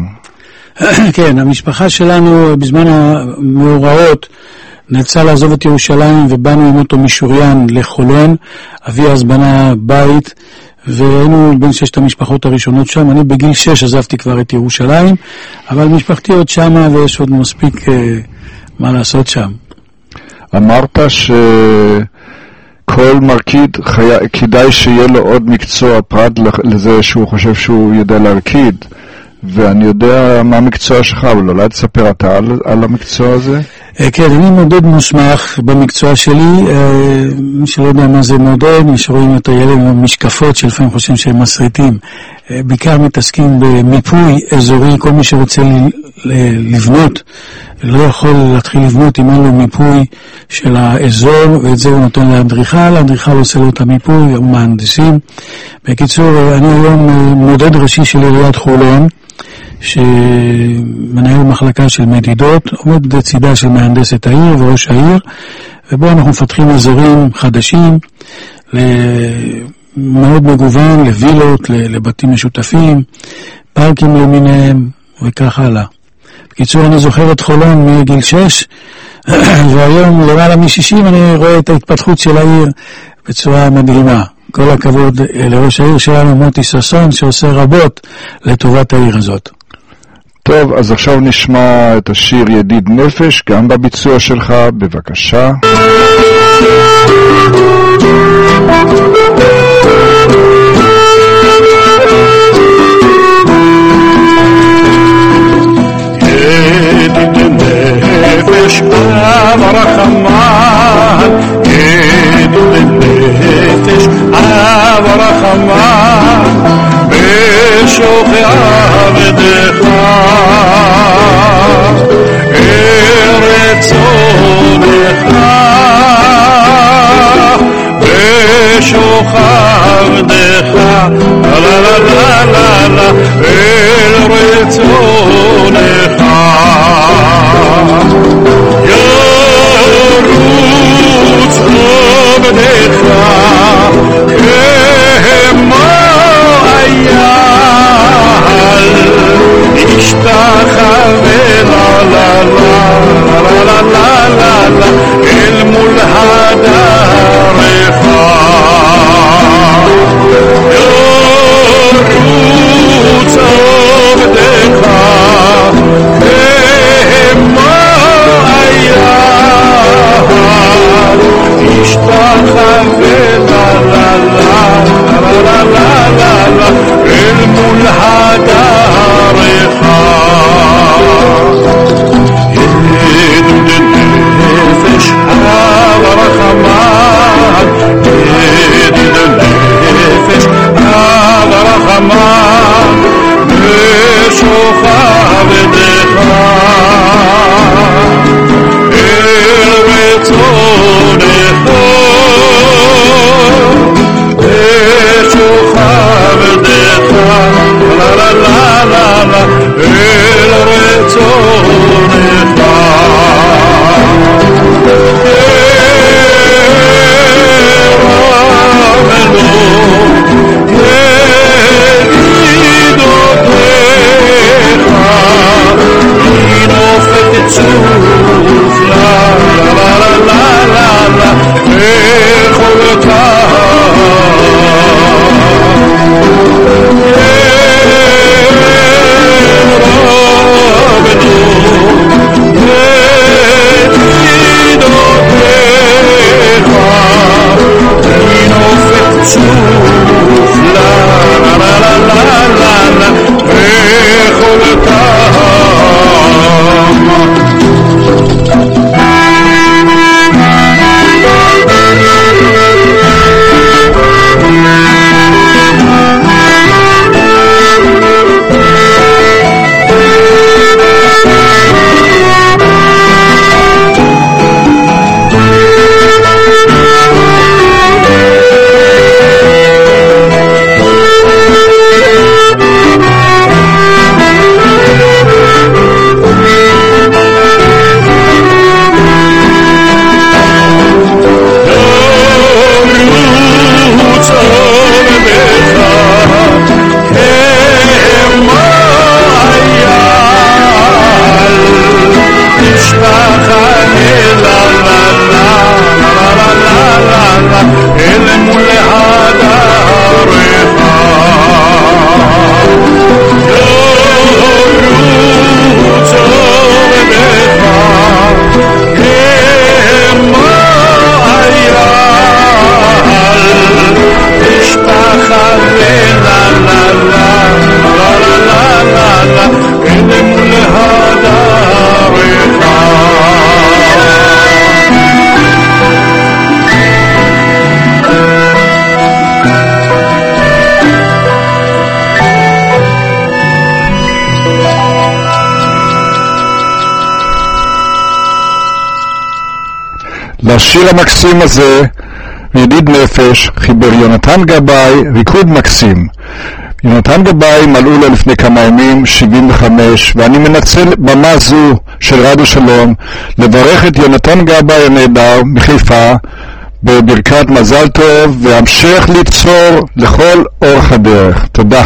כן, המשפחה שלנו בזמן המאורעות נאלצה לעזוב את ירושלים ובאנו עם אותו משוריין לחולון. אבי אז בנה בית והיינו בין 6 המשפחות הראשונות שם. אני בגיל 6 עזבתי כבר את ירושלים, אבל משפחתי עוד שמה ויש עוד מספיק מה לעשות שם. אמרת כל מרקיד כדאי שיהיה לו עוד מקצוע פרט לזה שהוא חושב שהוא יודע להרקיד, ואני יודע מה המקצוע שלך, אבל אולי תספר אתה על המקצוע הזה? כן, אני מודד מוסמך במקצוע שלי. מי שלא יודע מה זה מודד, מי שרואים את הילד עם המשקפות שלפעמים חושבים שהם מסריטים. בעיקר מתעסקים במיפוי אזורי. כל מי שרוצה לבנות לא יכול להתחיל לבנות אם אין לו מיפוי של האזור, ואת זה הוא נותן לאדריכל. האדריכל עושה לו את המיפוי, הוא מהנדסים. בקיצור, אני היום מודד ראשי של עיריית חולון, שמנהל מחלקה של מדידות, עומד לצידה של מהנדסת העיר וראש העיר, ובו אנחנו מפתחים אזורים חדשים, מאוד מגוון, לווילות, לבתים משותפים, פארקים למיניהם, וכך הלאה. בקיצור, אני זוכר את חולון מגיל 6, והיום למעלה מ-60 אני רואה את ההתפתחות של העיר בצורה מדהימה. כל הכבוד לראש העיר שלנו, מוטי ששון, שעושה רבות לטובת העיר הזאת. טוב, אז עכשיו נשמע את השיר ידיד נפש, גם בביצוע שלך, בבקשה. ידיד נפש אב רחמן, ידיד נפש אב רחמן, בשוכי עבדך ארץ עודך, בשוכי עבדך לה לה לה לה לה אל רצונך. את השיר המקסים הזה, ידיד נפש, חיבר יונתן גבאי, ריקוד מקסים. יונתן גבאי מלאו לו לפני כמה ימים 75, ואני מנצל במה זו של רדיו שלום לברך את יונתן גבאי הנהדר מחיפה בברכת מזל טוב והמשך ליצור לכל אורך הדרך. תודה.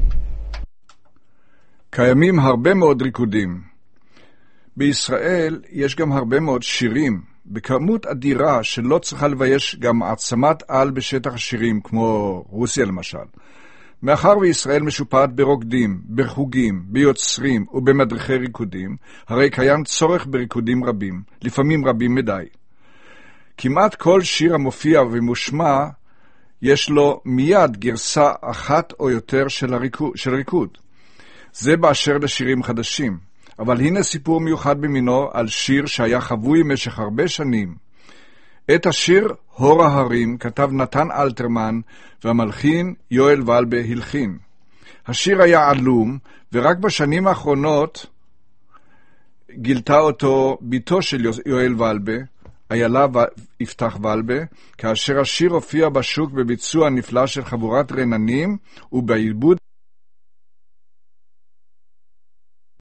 קיימים הרבה מאוד ריקודים. בישראל יש גם הרבה מאוד שירים, בכמות אדירה שלא צריכה לבייש גם עצמת על בשטח השירים, כמו רוסיה למשל. מאחר וישראל משופעת ברוקדים, בחוגים, ביוצרים ובמדריכי ריקודים, הרי קיים צורך בריקודים רבים, לפעמים רבים מדי. כמעט כל שיר המופיע ומושמע, יש לו מיד גרסה אחת או יותר של ריקוד. זה באשר לשירים חדשים. אבל הנה סיפור מיוחד במינו על שיר שהיה חבוי במשך הרבה שנים. את השיר הור ההרים כתב נתן אלתרמן, והמלחין יואל ולבה הלחין. השיר היה עלום, ורק בשנים האחרונות גילתה אותו ביתו של יואל ולבה, איילה יפתח ולבה, כאשר השיר הופיע בשוק בביצוע נפלא של חבורת רננים ובעיבוד